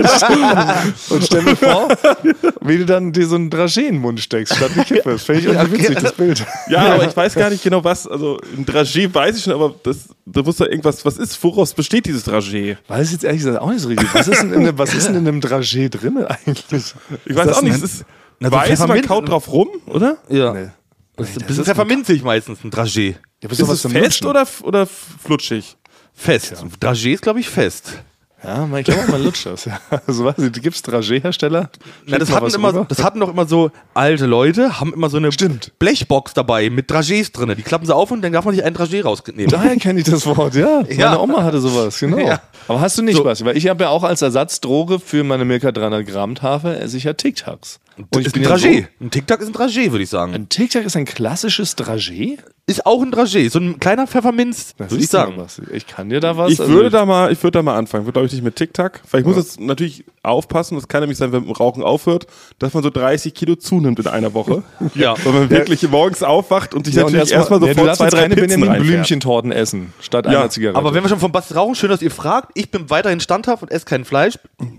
sagen. Und stell mir vor, wie du dann dir so ein Dragé in den Mund steckst, statt eine Kippe. Das fände ich irgendwie witzig, das Bild. Ja, aber ich weiß gar nicht genau was. Also ein Dragé weiß ich schon, aber da muss da irgendwas, woraus besteht dieses Dragé? Weiß ich jetzt ehrlich gesagt auch nicht so richtig. Was ist denn in einem Dragé drin eigentlich? Ich weiß auch nicht. Weiß, man kaut drauf rum, oder? Ja. Nee. Das ist pfefferminzig meistens, ein Dragé. Ja, ist es fest oder flutschig? Fest. Ja. Dragé ist, glaube ich, fest. Ja, ich glaube, man lutscht das. Ja. Also, weißt du, gibt es Dragé-Hersteller? Ja, das hatten doch immer so alte Leute, haben immer so eine Blechbox dabei mit Dragés drin. Die klappen sie auf und dann darf man nicht ein Dragé rausnehmen. Daher kenne ich das Wort, ja. Meine Oma hatte sowas, genau. Ja. Aber hast du nicht, Basti? Weil ich habe ja auch als Ersatzdroge für meine Milka 300 Gramm Tafel esse ich ja Tic Tacs. Und ich bin ein Dragé. Ein Tic Tac ist ein Dragé, würde ich sagen. Ein Tic Tac ist ein klassisches Dragé? Ist auch ein Dragé, so ein kleiner Pfefferminz, würde ich sagen. Ich kann dir da was. Ich würde da mal anfangen. Würde, glaube ich, nicht mit Tic Tac. Weil ich muss jetzt natürlich aufpassen. Das kann nämlich sein, wenn man mit dem Rauchen aufhört, dass man so 30 Kilo zunimmt in einer Woche. Ja. Weil man wirklich morgens aufwacht und sich natürlich erstmal sofort du darfst 2, 3 keine Pizzen Benjamin-Blümchentorten essen, statt einer Zigarette. Aber wenn wir schon vom Basti rauchen, schön, dass ihr fragt. Ich bin weiterhin standhaft und esse kein Fleisch.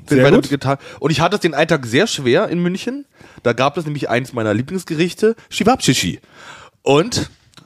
Und ich hatte es den einen Tag sehr schwer in München. Da gab es nämlich eins meiner Lieblingsgerichte, Chewabchichi. Und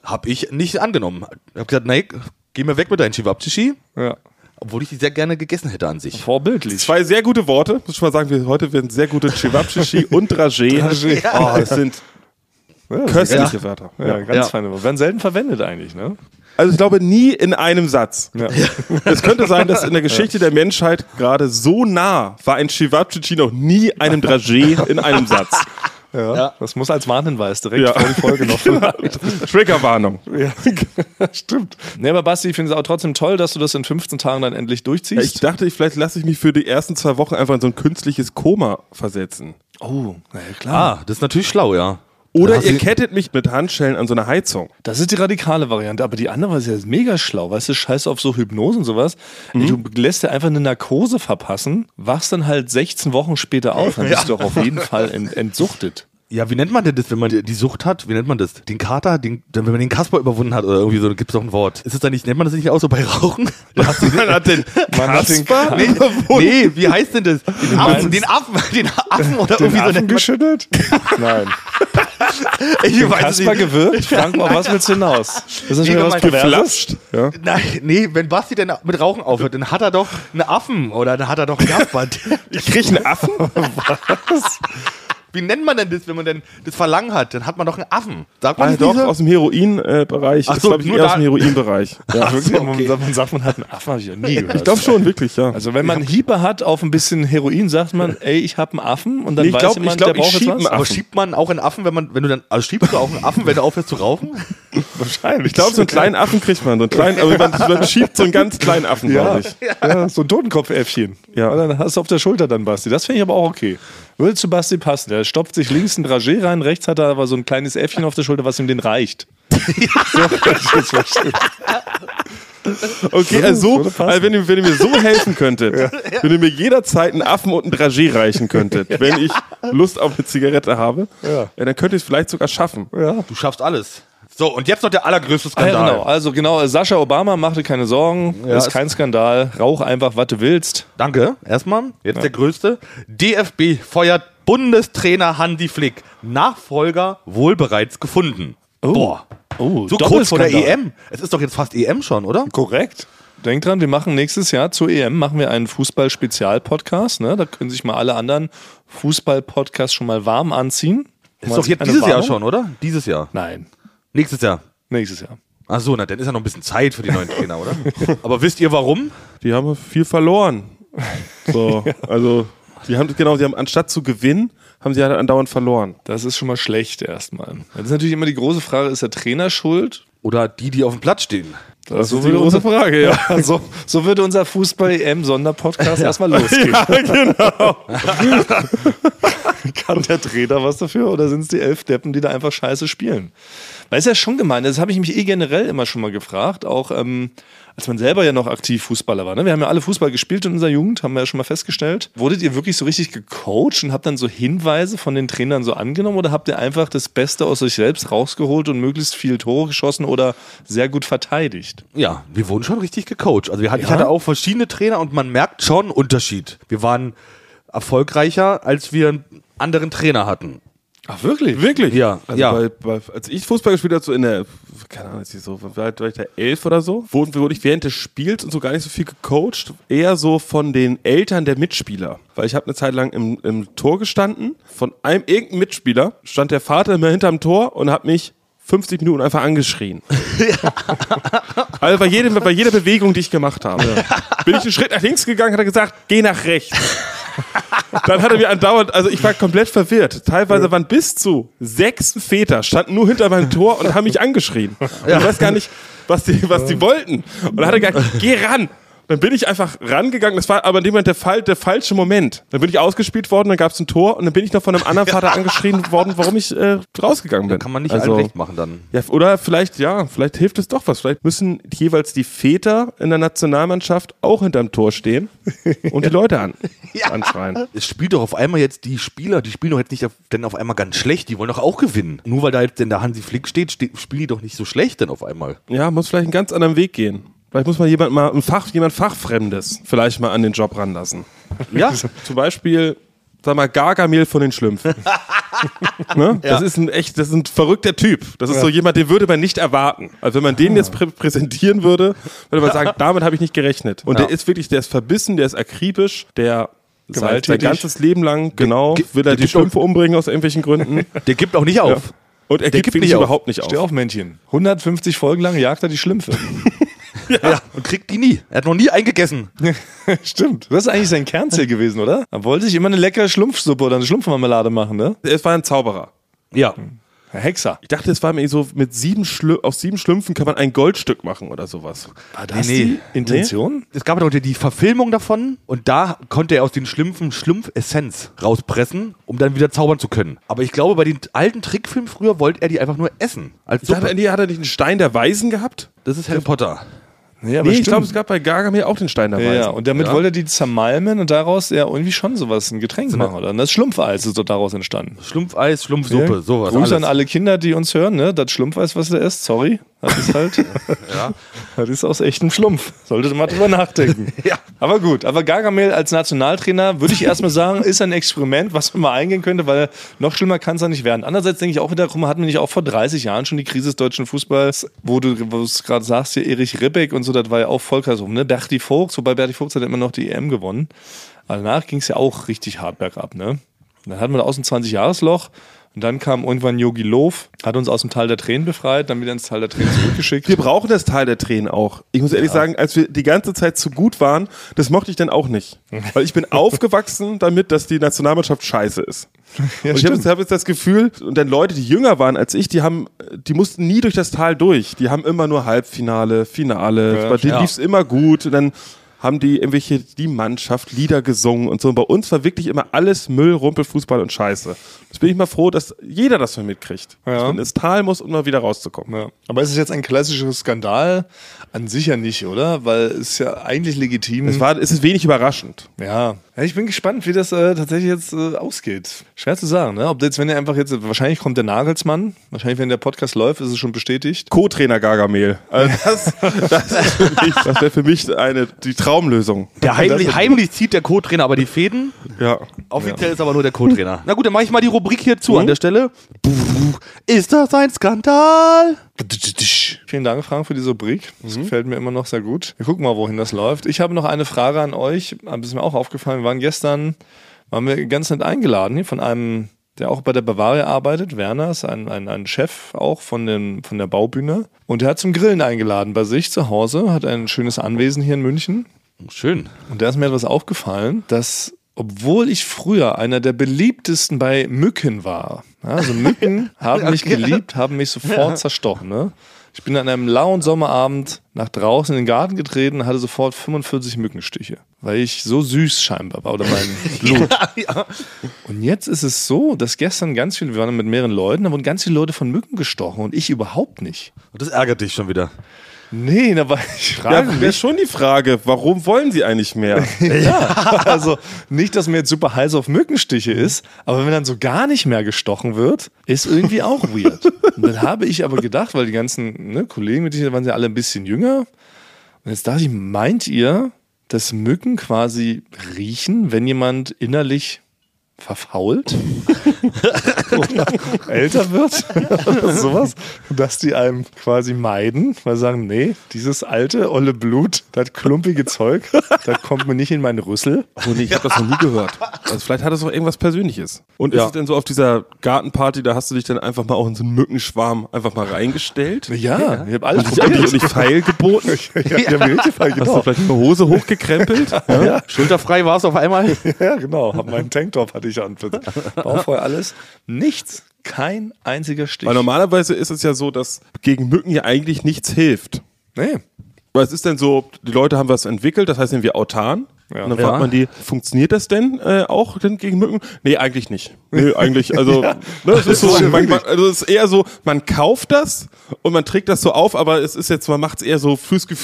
Habe ich nicht angenommen. Ich habe gesagt, nee, geh mir weg mit deinen Chewabchichi. Ja. Obwohl ich die sehr gerne gegessen hätte an sich. Vorbildlich. 2 sehr gute Worte. Muss ich mal sagen, heute werden sehr gute Chewabchichi und Dragé. Oh, das sind köstliche Wörter. Ja, ganz feine Worte. Werden selten verwendet eigentlich, ne? Also ich glaube nie in einem Satz. Ja. Es könnte sein, dass in der Geschichte der Menschheit gerade so nah war ein Chewabchichi noch nie einem Dragé in einem Satz. Ja. Das muss als Warnhinweis direkt vor die Folge noch vielleicht. Triggerwarnung. Ja, stimmt. Nee, aber Basti, ich finde es auch trotzdem toll, dass du das in 15 Tagen dann endlich durchziehst. Ja, ich dachte, vielleicht lasse ich mich für die ersten 2 Wochen einfach in so ein künstliches Koma versetzen. Oh, na ja, klar. Das ist natürlich schlau, ja. Oder ihr kettet mich mit Handschellen an so eine Heizung. Das ist die radikale Variante, aber die andere ist ja mega schlau, weißt du, scheiß auf so Hypnose und sowas. Du lässt dir einfach eine Narkose verpassen, wachst dann halt 16 Wochen später auf, dann bist du doch auf jeden Fall entsuchtet. Ja, wie nennt man denn das, wenn man die Sucht hat? Wie nennt man das? Den Kater? Wenn man den Kasper überwunden hat oder irgendwie so, gibt es doch ein Wort. Ist es da nicht, nennt man das nicht auch so bei Rauchen? Man hat den Kasper? Nee, wie heißt denn das? Den Affen oder irgendwie so. Geschüttelt? Nein. Ich weiß Kasper nicht. gewürgt? Frank, auf was willst du hinaus? Ist das schon was Perverses? Ja. Nein, nee, wenn Basti denn mit Rauchen aufhört, dann hat er doch einen Affen oder dann hat er doch einen Kasper. Ich krieg einen Affen? Was? Wie nennt man denn das, wenn man denn das Verlangen hat? Dann hat man doch einen Affen. Sagt man Doch, aus dem Heroin-Bereich. Ach Das so, glaube ich nur eher da- aus dem Heroin-Bereich. Ja. Wirklich? Man sagt, man hat einen Affen, habe ich noch nie gehört. Ich glaube schon, wirklich, ja. Also wenn man Hiebe hat auf ein bisschen Heroin, sagt man, ey, ich habe einen Affen und dann Nee, ich weiß glaub, jemand, ich glaub, der braucht ich jetzt schieb was. einen Aber Affen. schiebt man auch einen Affen, also schiebst du auch einen Affen, wenn du aufhörst zu rauchen? Wahrscheinlich. Ich glaube, so einen kleinen Affen kriegt man. So einen kleinen, aber man schiebt so einen ganz kleinen Affen, glaube ich. Ja, so ein Totenkopfäffchen. Ja. Und dann hast du auf der Schulter dann Basti. Das finde ich aber auch okay. Würde zu Basti passen. Der stopft sich links ein Dragé rein, rechts hat er aber so ein kleines Äffchen auf der Schulter, was ihm den reicht. Okay, also wenn ihr mir so helfen könntet, wenn ihr mir jederzeit einen Affen und einen Dragé reichen könntet, wenn ich Lust auf eine Zigarette habe, dann könnt ihr es vielleicht sogar schaffen. Ja. Du schaffst alles. So, und jetzt noch der allergrößte Ah, ja, Skandal. genau. Sascha Obama, mach dir keine Sorgen, ist kein Skandal. Rauch einfach, was du willst. Danke, erstmal. Jetzt der größte. DFB feuert Bundestrainer Hansi Flick. Nachfolger wohl bereits gefunden. Boah. Oh, So kurz vor der Doppelskandal. EM. Es ist doch jetzt fast EM schon, oder? Korrekt. Denk dran, wir machen nächstes Jahr zur EM machen wir einen Fußball-Spezial-Podcast. Ne? Da können sich mal alle anderen Fußball-Podcasts schon mal warm anziehen. Ist doch jetzt dieses Jahr schon, oder? Dieses Jahr. Nein, Nächstes Jahr. nächstes Jahr. Ach so, na, dann ist ja noch ein bisschen Zeit für die neuen Trainer, oder? Aber wisst ihr warum? Die haben viel verloren. So, also die haben anstatt zu gewinnen, haben sie halt andauernd verloren. Das ist schon mal schlecht erstmal. Das ist natürlich immer die große Frage, ist der Trainer schuld? Oder die auf dem Platz stehen? Das ist die große Frage, ja. So würde unser Fußball-EM-Sonderpodcast erstmal losgehen. Ja, genau. Kann der Trainer was dafür oder sind es die 11 Deppen, die da einfach scheiße spielen? Weil es ja schon gemeint, das habe ich mich generell immer schon mal gefragt, auch als man selber ja noch aktiv Fußballer war. Ne? Wir haben ja alle Fußball gespielt in unserer Jugend, haben wir ja schon mal festgestellt. Wurdet ihr wirklich so richtig gecoacht und habt dann so Hinweise von den Trainern so angenommen oder habt ihr einfach das Beste aus euch selbst rausgeholt und möglichst viel Tore geschossen oder sehr gut verteidigt? Ja, wir wurden schon richtig gecoacht. Also ich hatte auch verschiedene Trainer und man merkt schon einen Unterschied. Wir waren erfolgreicher, als wir einen anderen Trainer hatten. Ach, wirklich? Wirklich? Ja, Also ja. als ich Fußball gespielt habe, so in der, keine Ahnung, war ich da 11 oder so, wurde ich während des Spiels und so gar nicht so viel gecoacht, eher so von den Eltern der Mitspieler. Weil ich habe eine Zeit lang im Tor gestanden, von irgendeinem Mitspieler stand der Vater immer hinterm Tor und hat mich 50 Minuten einfach angeschrien. Also bei jeder Bewegung, die ich gemacht habe. Bin ich einen Schritt nach links gegangen, hat er gesagt, geh nach rechts. Dann hat er mir andauernd, also ich war komplett verwirrt. Teilweise waren bis zu 6 Väter, standen nur hinter meinem Tor und haben mich angeschrien. Und ich weiß gar nicht, was die wollten. Und dann hat er gesagt, geh ran. Dann bin ich einfach rangegangen, das war aber in dem Moment der falsche Moment. Dann bin ich ausgespielt worden, dann gab es ein Tor und dann bin ich noch von einem anderen Vater angeschrien worden, warum ich rausgegangen bin. Kann man nicht allen recht machen dann. Ja, oder vielleicht hilft es doch was. Vielleicht müssen jeweils die Väter in der Nationalmannschaft auch hinterm Tor stehen und die Leute anschreien. Es spielt doch auf einmal jetzt die Spieler, die spielen doch jetzt nicht denn auf einmal ganz schlecht, die wollen doch auch gewinnen. Nur weil da jetzt denn der Hansi Flick steht, spielen die doch nicht so schlecht denn auf einmal. Ja, muss vielleicht einen ganz anderen Weg gehen. Vielleicht muss man jemand Fachfremdes vielleicht mal an den Job ranlassen. Ja. Zum Beispiel, sag mal, Gargamel von den Schlümpfen. Ne? Das ist das ist ein verrückter Typ. Das ist so jemand, den würde man nicht erwarten. Also wenn man den jetzt präsentieren würde man sagen, damit habe ich nicht gerechnet. Und der ist verbissen, der ist akribisch, der sein ganzes Leben lang, will er die Schlümpfe umbringen aus irgendwelchen Gründen. Der gibt auch nicht auf. Ja. Und er gibt nicht überhaupt nicht auf. Steh auf, Männchen. 150 Folgen lang jagt er die Schlümpfe. Ja, und kriegt die nie. Er hat noch nie eingegessen. Stimmt. Das ist eigentlich sein Kernziel gewesen, oder? Er wollte sich immer eine leckere Schlumpfsuppe oder eine Schlumpfmarmelade machen, ne? Es war ein Zauberer. Ja. Ein Hexer. Ich dachte, es war mir so, aus 7 Schlümpfen kann man ein Goldstück machen oder sowas. War das die Intention? Es gab doch die Verfilmung davon und da konnte er aus den Schlümpfen Schlumpfessenz rauspressen, um dann wieder zaubern zu können. Aber ich glaube, bei den alten Trickfilmen früher wollte er die einfach nur essen. Als Suppe. Hat er nicht einen Stein der Weisen gehabt? Das ist Harry Potter. Ja, aber ich glaube, es gab bei Gargamel auch den Stein der Weisen. Ja, und damit wollte er die zermalmen und daraus irgendwie schon sowas, ein Getränk machen, oder? Und das Schlumpfeis ist so daraus entstanden. Schlumpfeis, Schlumpfsuppe, sowas. Grüße an alle Kinder, die uns hören, ne? Das Schlumpfeis, was ihr esst, sorry. Das ist halt, das ist aus echtem Schlumpf. Solltet ihr mal drüber nachdenken. Ja. Aber gut, aber Gargamel als Nationaltrainer, würde ich erstmal sagen, ist ein Experiment, was man mal eingehen könnte, weil noch schlimmer kann es ja nicht werden. Andererseits denke ich auch wieder, guck mal, hatten wir nicht auch vor 30 Jahren schon die Krise des deutschen Fußballs, wo du es gerade sagst, hier Erich Ribbeck und so, das war ja auch voll krass rum, ne? Berti Vogts, wobei Berti Vogts hat immer noch die EM gewonnen. Aber danach ging es ja auch richtig hart bergab, ne? Und dann hatten wir da aus dem 20-Jahres-Loch. Und dann kam irgendwann Yogi Löw, hat uns aus dem Tal der Tränen befreit, dann wieder ins Tal der Tränen zurückgeschickt. Wir brauchen das Tal der Tränen auch. Ich muss ehrlich sagen, als wir die ganze Zeit zu gut waren, das mochte ich dann auch nicht. Weil ich bin aufgewachsen damit, dass die Nationalmannschaft scheiße ist. Ja, und ich habe jetzt das Gefühl, und dann Leute, die jünger waren als ich, die mussten nie durch das Tal durch. Die haben immer nur Halbfinale, Finale, bei denen lief es immer gut. Und dann haben die Mannschaft Lieder gesungen und so. Und bei uns war wirklich immer alles Müll, Rumpelfußball und Scheiße. Jetzt bin ich mal froh, dass jeder das mal mitkriegt. Dass man ins Tal muss, um mal wieder rauszukommen. Ja. Aber ist es jetzt ein klassischer Skandal? An sich ja nicht, oder? Weil es ja eigentlich legitim. Es ist wenig überraschend. Ja. Ich bin gespannt, wie das tatsächlich jetzt ausgeht. Schwer zu sagen, ne? Ob jetzt, wenn er einfach jetzt, wahrscheinlich kommt der Nagelsmann, wahrscheinlich, wenn der Podcast läuft, ist es schon bestätigt. Co-Trainer Gargamel. Also das wäre für mich die Traumlösung. Heimlich zieht der Co-Trainer aber die Fäden. Ja. Offiziell ist aber nur der Co-Trainer. Na gut, dann mache ich mal die Rubrik hier zu an der Stelle. Ist das ein Skandal? Vielen Dank, Frank, für diese Rubrik. Das gefällt mir immer noch sehr gut. Wir gucken mal, wohin das läuft. Ich habe noch eine Frage an euch. Das ist mir auch aufgefallen. Waren wir ganz nett eingeladen hier von einem, der auch bei der Bavaria arbeitet. Werner ist ein Chef auch von der Baubühne. Und der hat zum Grillen eingeladen bei sich zu Hause. Hat ein schönes Anwesen hier in München. Schön. Und da ist mir etwas aufgefallen, dass obwohl ich früher einer der beliebtesten bei Mücken war. Also Mücken haben mich geliebt, haben mich sofort zerstochen. Ne? Ich bin an einem lauen Sommerabend nach draußen in den Garten getreten und hatte sofort 45 Mückenstiche. Weil ich so süß scheinbar war, oder mein Blut. Ja. Und jetzt ist es so, dass gestern wir waren mit mehreren Leuten, da wurden ganz viele Leute von Mücken gestochen und ich überhaupt nicht. Und das ärgert dich schon wieder. Nee, aber ich frage mich. Das ist schon die Frage, warum wollen sie eigentlich mehr? Ja, also nicht, dass mir jetzt super heiß auf Mückenstiche ist, aber wenn dann so gar nicht mehr gestochen wird, ist irgendwie auch weird. Und dann habe ich aber gedacht, weil die ganzen Kollegen mit denen waren ja alle ein bisschen jünger. Und jetzt dachte ich, meint ihr, dass Mücken quasi riechen, wenn jemand innerlich verfault oder älter wird oder sowas, dass die einem quasi meiden, weil sie sagen, nee, dieses alte, olle Blut, das klumpige Zeug, das kommt mir nicht in meinen Rüssel. Oh nee, ich habe das noch nie gehört. Also vielleicht hat es auch irgendwas Persönliches. Und ist es denn so auf dieser Gartenparty, da hast du dich dann einfach mal auch in so einen Mückenschwarm einfach mal reingestellt? Ja. Ich habe alles probiert. Und nicht Pfeil geboten? Genau. Hast du vielleicht eine Hose hochgekrempelt? Ja. Schulterfrei war es auf einmal? Ja, genau. Hab meinen Tanktop hatte ich an. Bauchfeuer, alles. Nichts. Kein einziger Stich. Weil normalerweise ist es ja so, dass gegen Mücken ja eigentlich nichts hilft. Nee. Weil es ist dann so, die Leute haben was entwickelt, das heißt irgendwie autarn. Ja. Und dann fragt man die, funktioniert das denn auch denn gegen Mücken? Nee, eigentlich nicht. Nee, eigentlich, also, es ist so, es ist eher so, man kauft das und man trägt das so auf, aber es ist jetzt, man macht es eher so fürs Gefühl.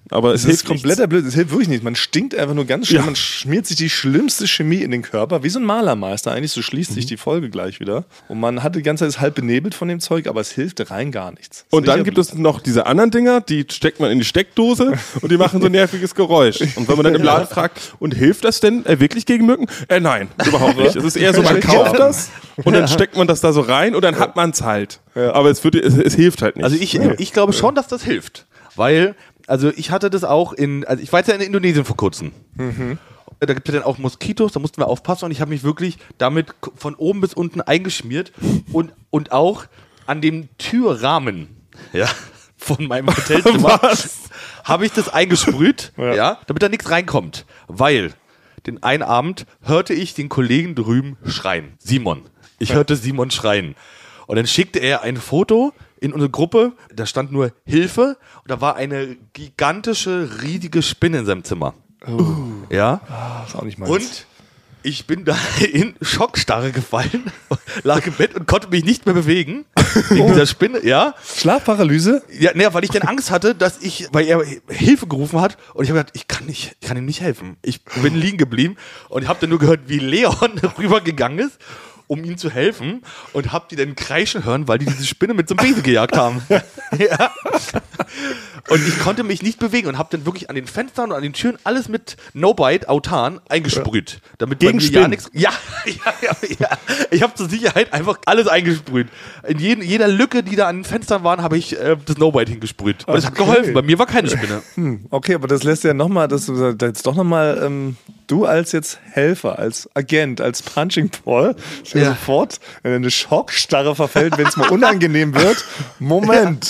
aber es ist kompletter Blödsinn. Es hilft wirklich nicht. Man stinkt einfach nur ganz schlimm. Man schmiert sich die schlimmste Chemie in den Körper, wie so ein Malermeister. Eigentlich so schließt sich die Folge gleich wieder. Und man hat die ganze Zeit ist halb benebelt von dem Zeug, aber es hilft rein gar nichts. Und dann gibt es noch diese anderen Dinger, die steckt man in die Steckdose und die machen so ein nerviges Geräusch. Und wenn man dann im Laden fragt, und hilft das denn wirklich gegen Mücken? Nein, überhaupt nicht. Es ist eher so, man kauft das und dann steckt man das da so rein und dann hat man es halt. Ja. Aber es hilft halt nicht. Also ich glaube schon, dass das hilft. Weil, also ich hatte das auch ich war jetzt ja in Indonesien vor kurzem. Da gibt es ja dann auch Moskitos, da mussten wir aufpassen und ich habe mich wirklich damit von oben bis unten eingeschmiert und auch an dem Türrahmen von meinem Hotelzimmer habe ich das eingesprüht, damit da nichts reinkommt. Weil den einen Abend hörte ich den Kollegen drüben schreien. Simon. Ich hörte Simon schreien. Und dann schickte er ein Foto in unsere Gruppe, da stand nur Hilfe und da war eine gigantische, riesige Spinne in seinem Zimmer. Ja. Ist auch nicht meins. Und ich bin da in Schockstarre gefallen, lag im Bett und konnte mich nicht mehr bewegen. Wegen dieser Spinne, ja. Schlafparalyse? Ja, weil ich dann Angst hatte, weil er Hilfe gerufen hat und ich habe gedacht, ich kann ihm nicht helfen. Ich bin liegen geblieben und habe dann nur gehört, wie Leon rübergegangen ist, um ihm zu helfen und hab die dann kreischen hören, weil die diese Spinne mit so einem Besen gejagt haben. Ja. Und ich konnte mich nicht bewegen und hab dann wirklich an den Fenstern und an den Türen alles mit No-Bite Autan eingesprüht. Damit gegen bei mir ja nichts. Ja. Ich habe zur Sicherheit einfach alles eingesprüht. In jeder Lücke, die da an den Fenstern waren, habe ich das No-Bite hingesprüht. Und das hat geholfen. Bei mir war keine Spinne. Okay, aber das lässt ja nochmal, jetzt doch nochmal, du als jetzt Helfer, als Agent, als Punching Ball, sofort in eine Schockstarre verfällt, wenn es mal unangenehm wird. Moment,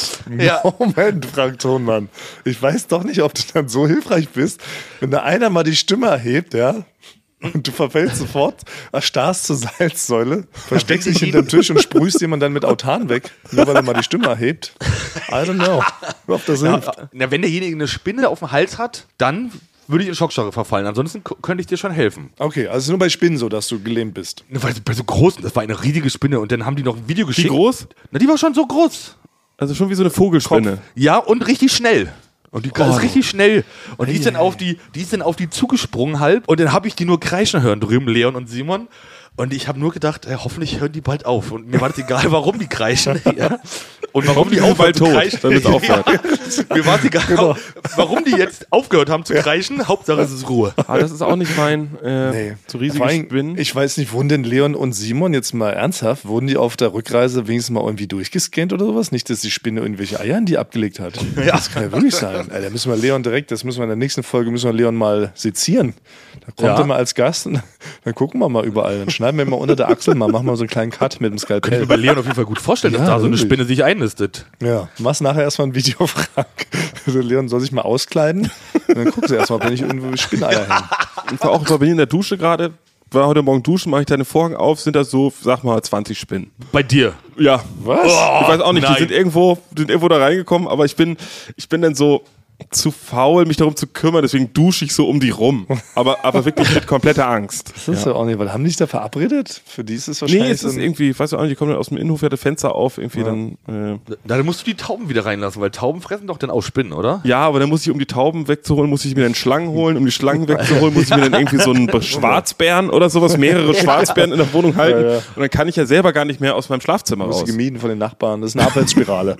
Frank Thonmann. Ich weiß doch nicht, ob du dann so hilfreich bist, wenn da einer mal die Stimme erhebt, und du verfällst sofort, erstarrst zur Salzsäule, versteckst dich hinterm Tisch und sprühst jemand dann mit Autan weg, nur weil er mal die Stimme erhebt. I don't know, ob das hilft. Wenn derjenige eine Spinne auf dem Hals hat, dann würde ich in Schockstarre verfallen. Ansonsten könnte ich dir schon helfen. Okay, also es ist nur bei Spinnen so, dass du gelähmt bist. Weil bei so großen, das war eine riesige Spinne und dann haben die noch ein Video geschickt. Wie groß? Na, die war schon so groß. Also schon wie so eine Vogelspinne. Ja, und richtig schnell. Und die ist richtig schnell. Und die ist dann auf die zugesprungen halb. Und dann habe ich die nur kreischen hören drüben, Leon und Simon. Und ich habe nur gedacht, hoffentlich hören die bald auf. Und mir war das egal, warum die kreischen. Ja. Und warum die auch bald kreischen. Damit aufhört. Mir war es egal, warum die jetzt aufgehört haben zu kreischen. Hauptsache es ist Ruhe. Aber das ist auch nicht mein so riesige Spinnen. Ich weiß nicht, wurden denn Leon und Simon jetzt mal ernsthaft, wurden die auf der Rückreise wenigstens mal irgendwie durchgescannt oder sowas? Nicht, dass die Spinne irgendwelche Eier in die abgelegt hat. Ja. Das kann ja wirklich sein. Da müssen wir Leon in der nächsten Folge mal sezieren. Da kommt er mal als Gast und dann gucken wir mal überall. Dann schneiden wir mal unter der Achsel machen wir so einen kleinen Cut mit dem Skalpell. Kann ich mir bei Leon auf jeden Fall gut vorstellen, dass da so eine Spinne sich einnistet. Ja, machst nachher erstmal ein Video, Frank. Also Leon soll sich mal auskleiden und dann gucken sie erstmal, ob da nicht irgendwo Spinneier hängen. Ich war auch bei mir in der Dusche gerade, war heute Morgen duschen, mache ich deine Vorhang auf, sind da so, sag mal, 20 Spinnen. Bei dir? Ja. Was? Ich weiß auch nicht, nein. Die sind irgendwo da reingekommen, aber ich bin dann so zu faul, mich darum zu kümmern, deswegen dusche ich so um die rum. Aber wirklich mit kompletter Angst. Das ist ja auch nicht, weil haben die sich da verabredet? Für die ist es wahrscheinlich. Nee, es ist irgendwie, ich weiß auch nicht, die kommen dann aus dem Innenhof, das Fenster auf, irgendwie dann. Da musst du die Tauben wieder reinlassen, weil Tauben fressen doch dann auch Spinnen, oder? Ja, aber dann muss ich, um die Tauben wegzuholen, muss ich mir dann Schlangen holen. Um die Schlangen wegzuholen, muss ich mir dann irgendwie so einen Schwarzbären oder sowas, mehrere Schwarzbären in der Wohnung halten. Ja. Und dann kann ich ja selber gar nicht mehr aus meinem Schlafzimmer raus. Gemieden von den Nachbarn. Das ist eine Abwärtsspirale.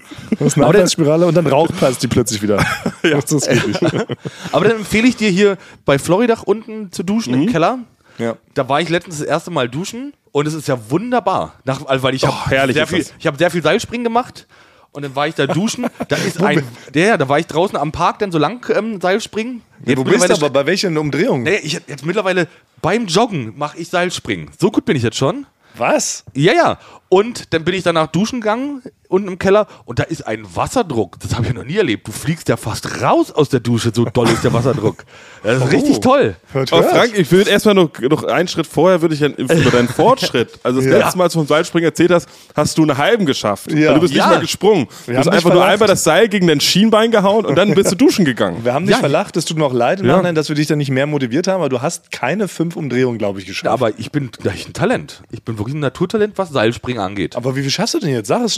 Und dann raucht die plötzlich wieder. Ja, das geht nicht. Aber dann empfehle ich dir hier bei Floridach unten zu duschen im Keller. Ja. Da war ich letztens das erste Mal duschen und es ist ja wunderbar. Weil ich habe sehr viel Seilspringen gemacht und dann war ich da duschen. Da ist da war ich draußen am Park dann so lang Seilspringen. Ja, wo bist du aber? Bei welchen Umdrehungen? Nee, jetzt mittlerweile beim Joggen mache ich Seilspringen. So gut bin ich jetzt schon. Was? Ja. Und dann bin ich danach duschen gegangen, unten im Keller, und da ist ein Wasserdruck. Das habe ich noch nie erlebt. Du fliegst ja fast raus aus der Dusche, so doll ist der Wasserdruck. Das ist richtig toll. Aber Frank, ich würde erstmal noch einen Schritt vorher, würde ich über deinen Fortschritt, also das letzte Mal, als du vom Seilspringen erzählt hast du eine halben geschafft. Ja. Weil du bist nicht mal gesprungen. Du hast einfach nur einmal das Seil gegen dein Schienbein gehauen und dann bist du duschen gegangen. Wir haben dich verlacht, es tut mir auch leid im Nachhinein, dass wir dich dann nicht mehr motiviert haben, aber du hast keine 5 Umdrehungen, glaube ich, geschafft. Aber ich bin ein Talent. Ich bin wirklich ein Naturtalent, was Seilspringen angeht. Aber wie viel schaffst du denn jetzt? Sag es schon schnell. Wir wollen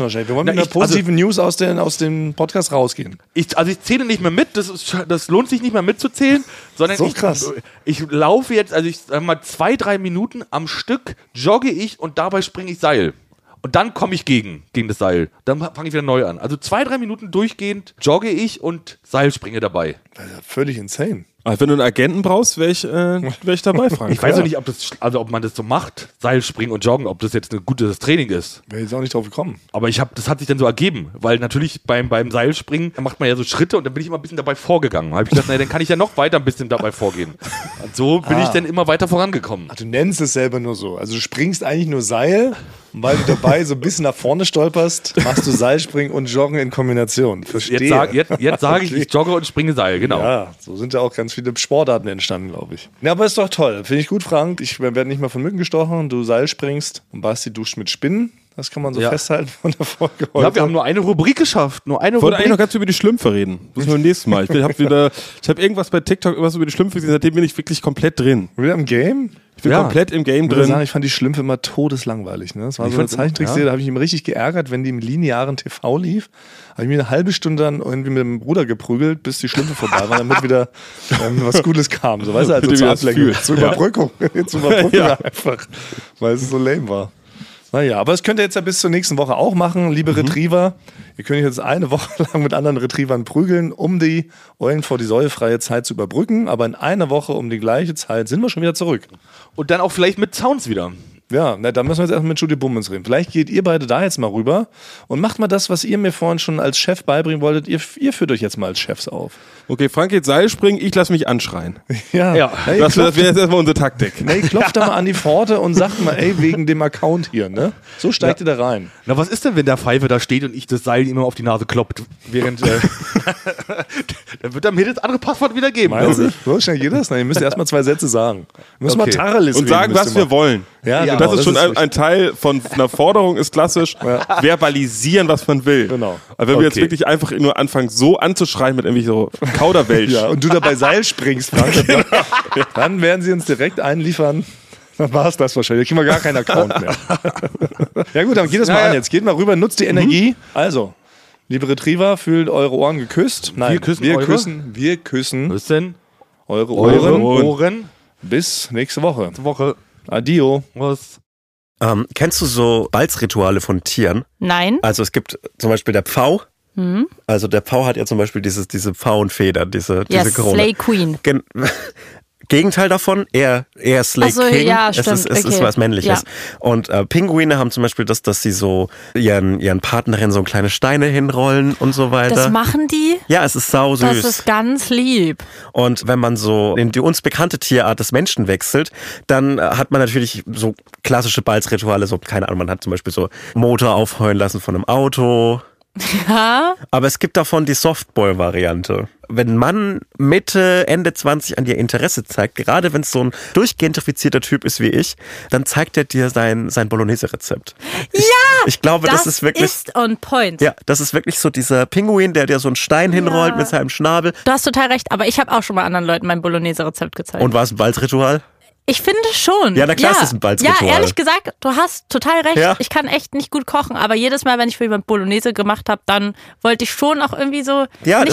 mit einer positiven News aus dem Podcast rausgehen. Ich zähle nicht mehr mit, das lohnt sich nicht mehr mitzuzählen, sondern so krass. Ich laufe jetzt, also ich sag mal 2-3 Minuten am Stück jogge ich und dabei springe ich Seil. Und dann komme ich gegen das Seil. Dann fange ich wieder neu an. Also 2-3 Minuten durchgehend jogge ich und Seilspringe dabei. Das ist ja völlig insane. Also wenn du einen Agenten brauchst, wäre ich dabei, Frank. Ich weiß auch nicht, ob man das so macht, Seilspringen und Joggen, ob das jetzt ein gutes Training ist. Wäre jetzt auch nicht drauf gekommen. Aber das hat sich dann so ergeben, weil natürlich beim Seilspringen macht man ja so Schritte und dann bin ich immer ein bisschen dabei vorgegangen. Da habe ich gedacht, dann kann ich ja noch weiter ein bisschen dabei vorgehen. Und so bin ich dann immer weiter vorangekommen. Ach, du nennst es selber nur so. Also du springst eigentlich nur Seil und weil du dabei so ein bisschen nach vorne stolperst, machst du Seilspringen und Joggen in Kombination. Verstehe. Jetzt sage ich, ich jogge und springe Seil, genau. Ja, so sind ja auch ganz viele Sportarten entstanden, glaube ich. Ja, aber ist doch toll. Finde ich gut, Frank. Ich werde nicht mehr von Mücken gestochen, du Seil springst und Basti duscht mit Spinnen. Das kann man so festhalten von der Folge heute. Ja, wir haben nur eine Rubrik geschafft. Ich wollte eigentlich noch ganz über die Schlümpfe reden. Müssen wir beim nächsten Mal. Ich habe irgendwas bei TikTok irgendwas über die Schlümpfe gesehen, seitdem bin ich wirklich komplett drin. Wieder im Game? Ich bin komplett im Game drin. Ich fand die Schlümpfe immer todeslangweilig. Ne? Das war so eine Zeichentrickserie, da habe ich mich richtig geärgert, wenn die im linearen TV lief. Habe ich mir eine halbe Stunde dann irgendwie mit dem Bruder geprügelt, bis die Schlümpfe vorbei waren, damit wieder was Gutes kam. So, weißt du, also zur Ablenkung. Zur Überbrückung. Einfach, weil es so lame war. Naja, aber das könnt ihr jetzt ja bis zur nächsten Woche auch machen, liebe Retriever. Ihr könnt jetzt eine Woche lang mit anderen Retrievern prügeln, um die Eulen vor die säulefreie Zeit zu überbrücken. Aber in einer Woche um die gleiche Zeit sind wir schon wieder zurück. Und dann auch vielleicht mit Sounds wieder. Ja, da müssen wir jetzt erstmal mit Judy Bummens reden. Vielleicht geht ihr beide da jetzt mal rüber und macht mal das, was ihr mir vorhin schon als Chef beibringen wolltet. Ihr führt euch jetzt mal als Chefs auf. Okay, Frank geht Seilspringen, ich lasse mich anschreien. Ja. Hey, das wäre jetzt erstmal unsere Taktik. Nee, klopft da mal an die Pforte und sagt mal, ey, wegen dem Account hier, ne? So steigt ihr da rein. Na, was ist denn, wenn der Pfeife da steht und ich das Seil immer auf die Nase kloppt? Während, dann wird er mir das andere Passwort wieder geben. Meinst du? So schnell geht das? Nein, ihr müsst erstmal 2 Sätze sagen. Ihr müsst mal Tacheles und sagen, was wir wollen. Ja, das ist schon ein Teil von einer Forderung, ist klassisch. Verbalisieren, was man will. Genau. Aber wenn wir jetzt wirklich einfach nur anfangen, so anzuschreien mit irgendwie so Kauderwelsch. Ja, und du dabei Seil springst, Frank, dann werden sie uns direkt einliefern. Dann war es das wahrscheinlich. Da kriegen wir gar keinen Account mehr. Ja gut, dann geht das mal an jetzt. Geht mal rüber, nutzt die Energie. Also, liebe Retriever, fühlt eure Ohren geküsst. Nein, wir küssen Was denn? eure Ohren. Bis nächste Woche. Adio. Was? Kennst du so Balzrituale von Tieren? Nein. Also es gibt zum Beispiel der Pfau. Mhm. Also der Pfau hat ja zum Beispiel diese Pfauenfeder, diese Krone. Slay Queen. Gegenteil davon, eher Slay King. Ja, es ist was Männliches. Ja. Und Pinguine haben zum Beispiel das, dass sie so ihren Partnerinnen so kleine Steine hinrollen und so weiter. Das machen die? Ja, es ist sau süß. Das ist ganz lieb. Und wenn man so in die uns bekannte Tierart des Menschen wechselt, dann hat man natürlich so klassische Balzrituale, so, keine Ahnung, man hat zum Beispiel so Motor aufheulen lassen von einem Auto. Ja. Aber es gibt davon die Softball-Variante. Wenn ein Mann Mitte, Ende 20 an dir Interesse zeigt, gerade wenn es so ein durchgentrifizierter Typ ist wie ich, dann zeigt er dir sein Bolognese-Rezept. Ich glaube, das ist wirklich... Das ist on point. Ja, das ist wirklich so dieser Pinguin, der dir so einen Stein hinrollt mit seinem Schnabel. Du hast total recht, aber ich habe auch schon mal anderen Leuten mein Bolognese-Rezept gezeigt. Und war es ein Balzritual? Ich finde schon. Ja, na klar, ist das ein Balzritual. Ja, ehrlich gesagt, du hast total recht. Ja. Ich kann echt nicht gut kochen, aber jedes Mal, wenn ich für jemand Bolognese gemacht habe, dann wollte ich schon auch irgendwie so...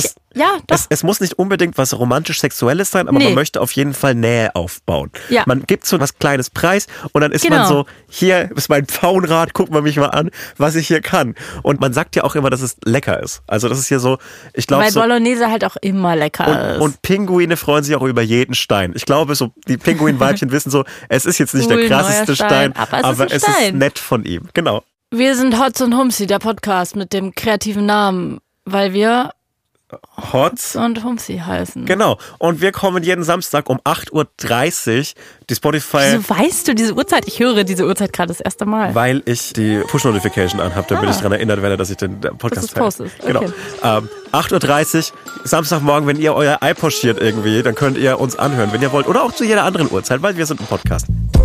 Es muss nicht unbedingt was romantisch-sexuelles sein, aber man möchte auf jeden Fall Nähe aufbauen. Ja. Man gibt so was Kleines preis und dann ist man so, hier ist mein Pfauenrad, guck mal mich mal an, was ich hier kann. Und man sagt ja auch immer, dass es lecker ist. Also das ist hier so, ich glaube... Weil Bolognese halt auch immer lecker ist. Und Pinguine freuen sich auch über jeden Stein. Ich glaube, so die Pinguinweibchen wissen so, es ist jetzt nicht der krasseste Stein, aber es ist nett von ihm. Genau. Wir sind Hotz und Humsi, der Podcast mit dem kreativen Namen, weil wir Hotz und Humsi heißen. Genau. Und wir kommen jeden Samstag um 8.30 Uhr. Die Spotify... Wieso weißt du diese Uhrzeit? Ich höre diese Uhrzeit gerade das erste Mal. Weil ich die Push-Notification anhabe, damit ich daran erinnert werde, dass ich den Podcast poste. Genau. Okay. 8.30 Uhr, Samstagmorgen, wenn ihr euer Ei pochiert irgendwie, dann könnt ihr uns anhören, wenn ihr wollt. Oder auch zu jeder anderen Uhrzeit, weil wir sind ein Podcast.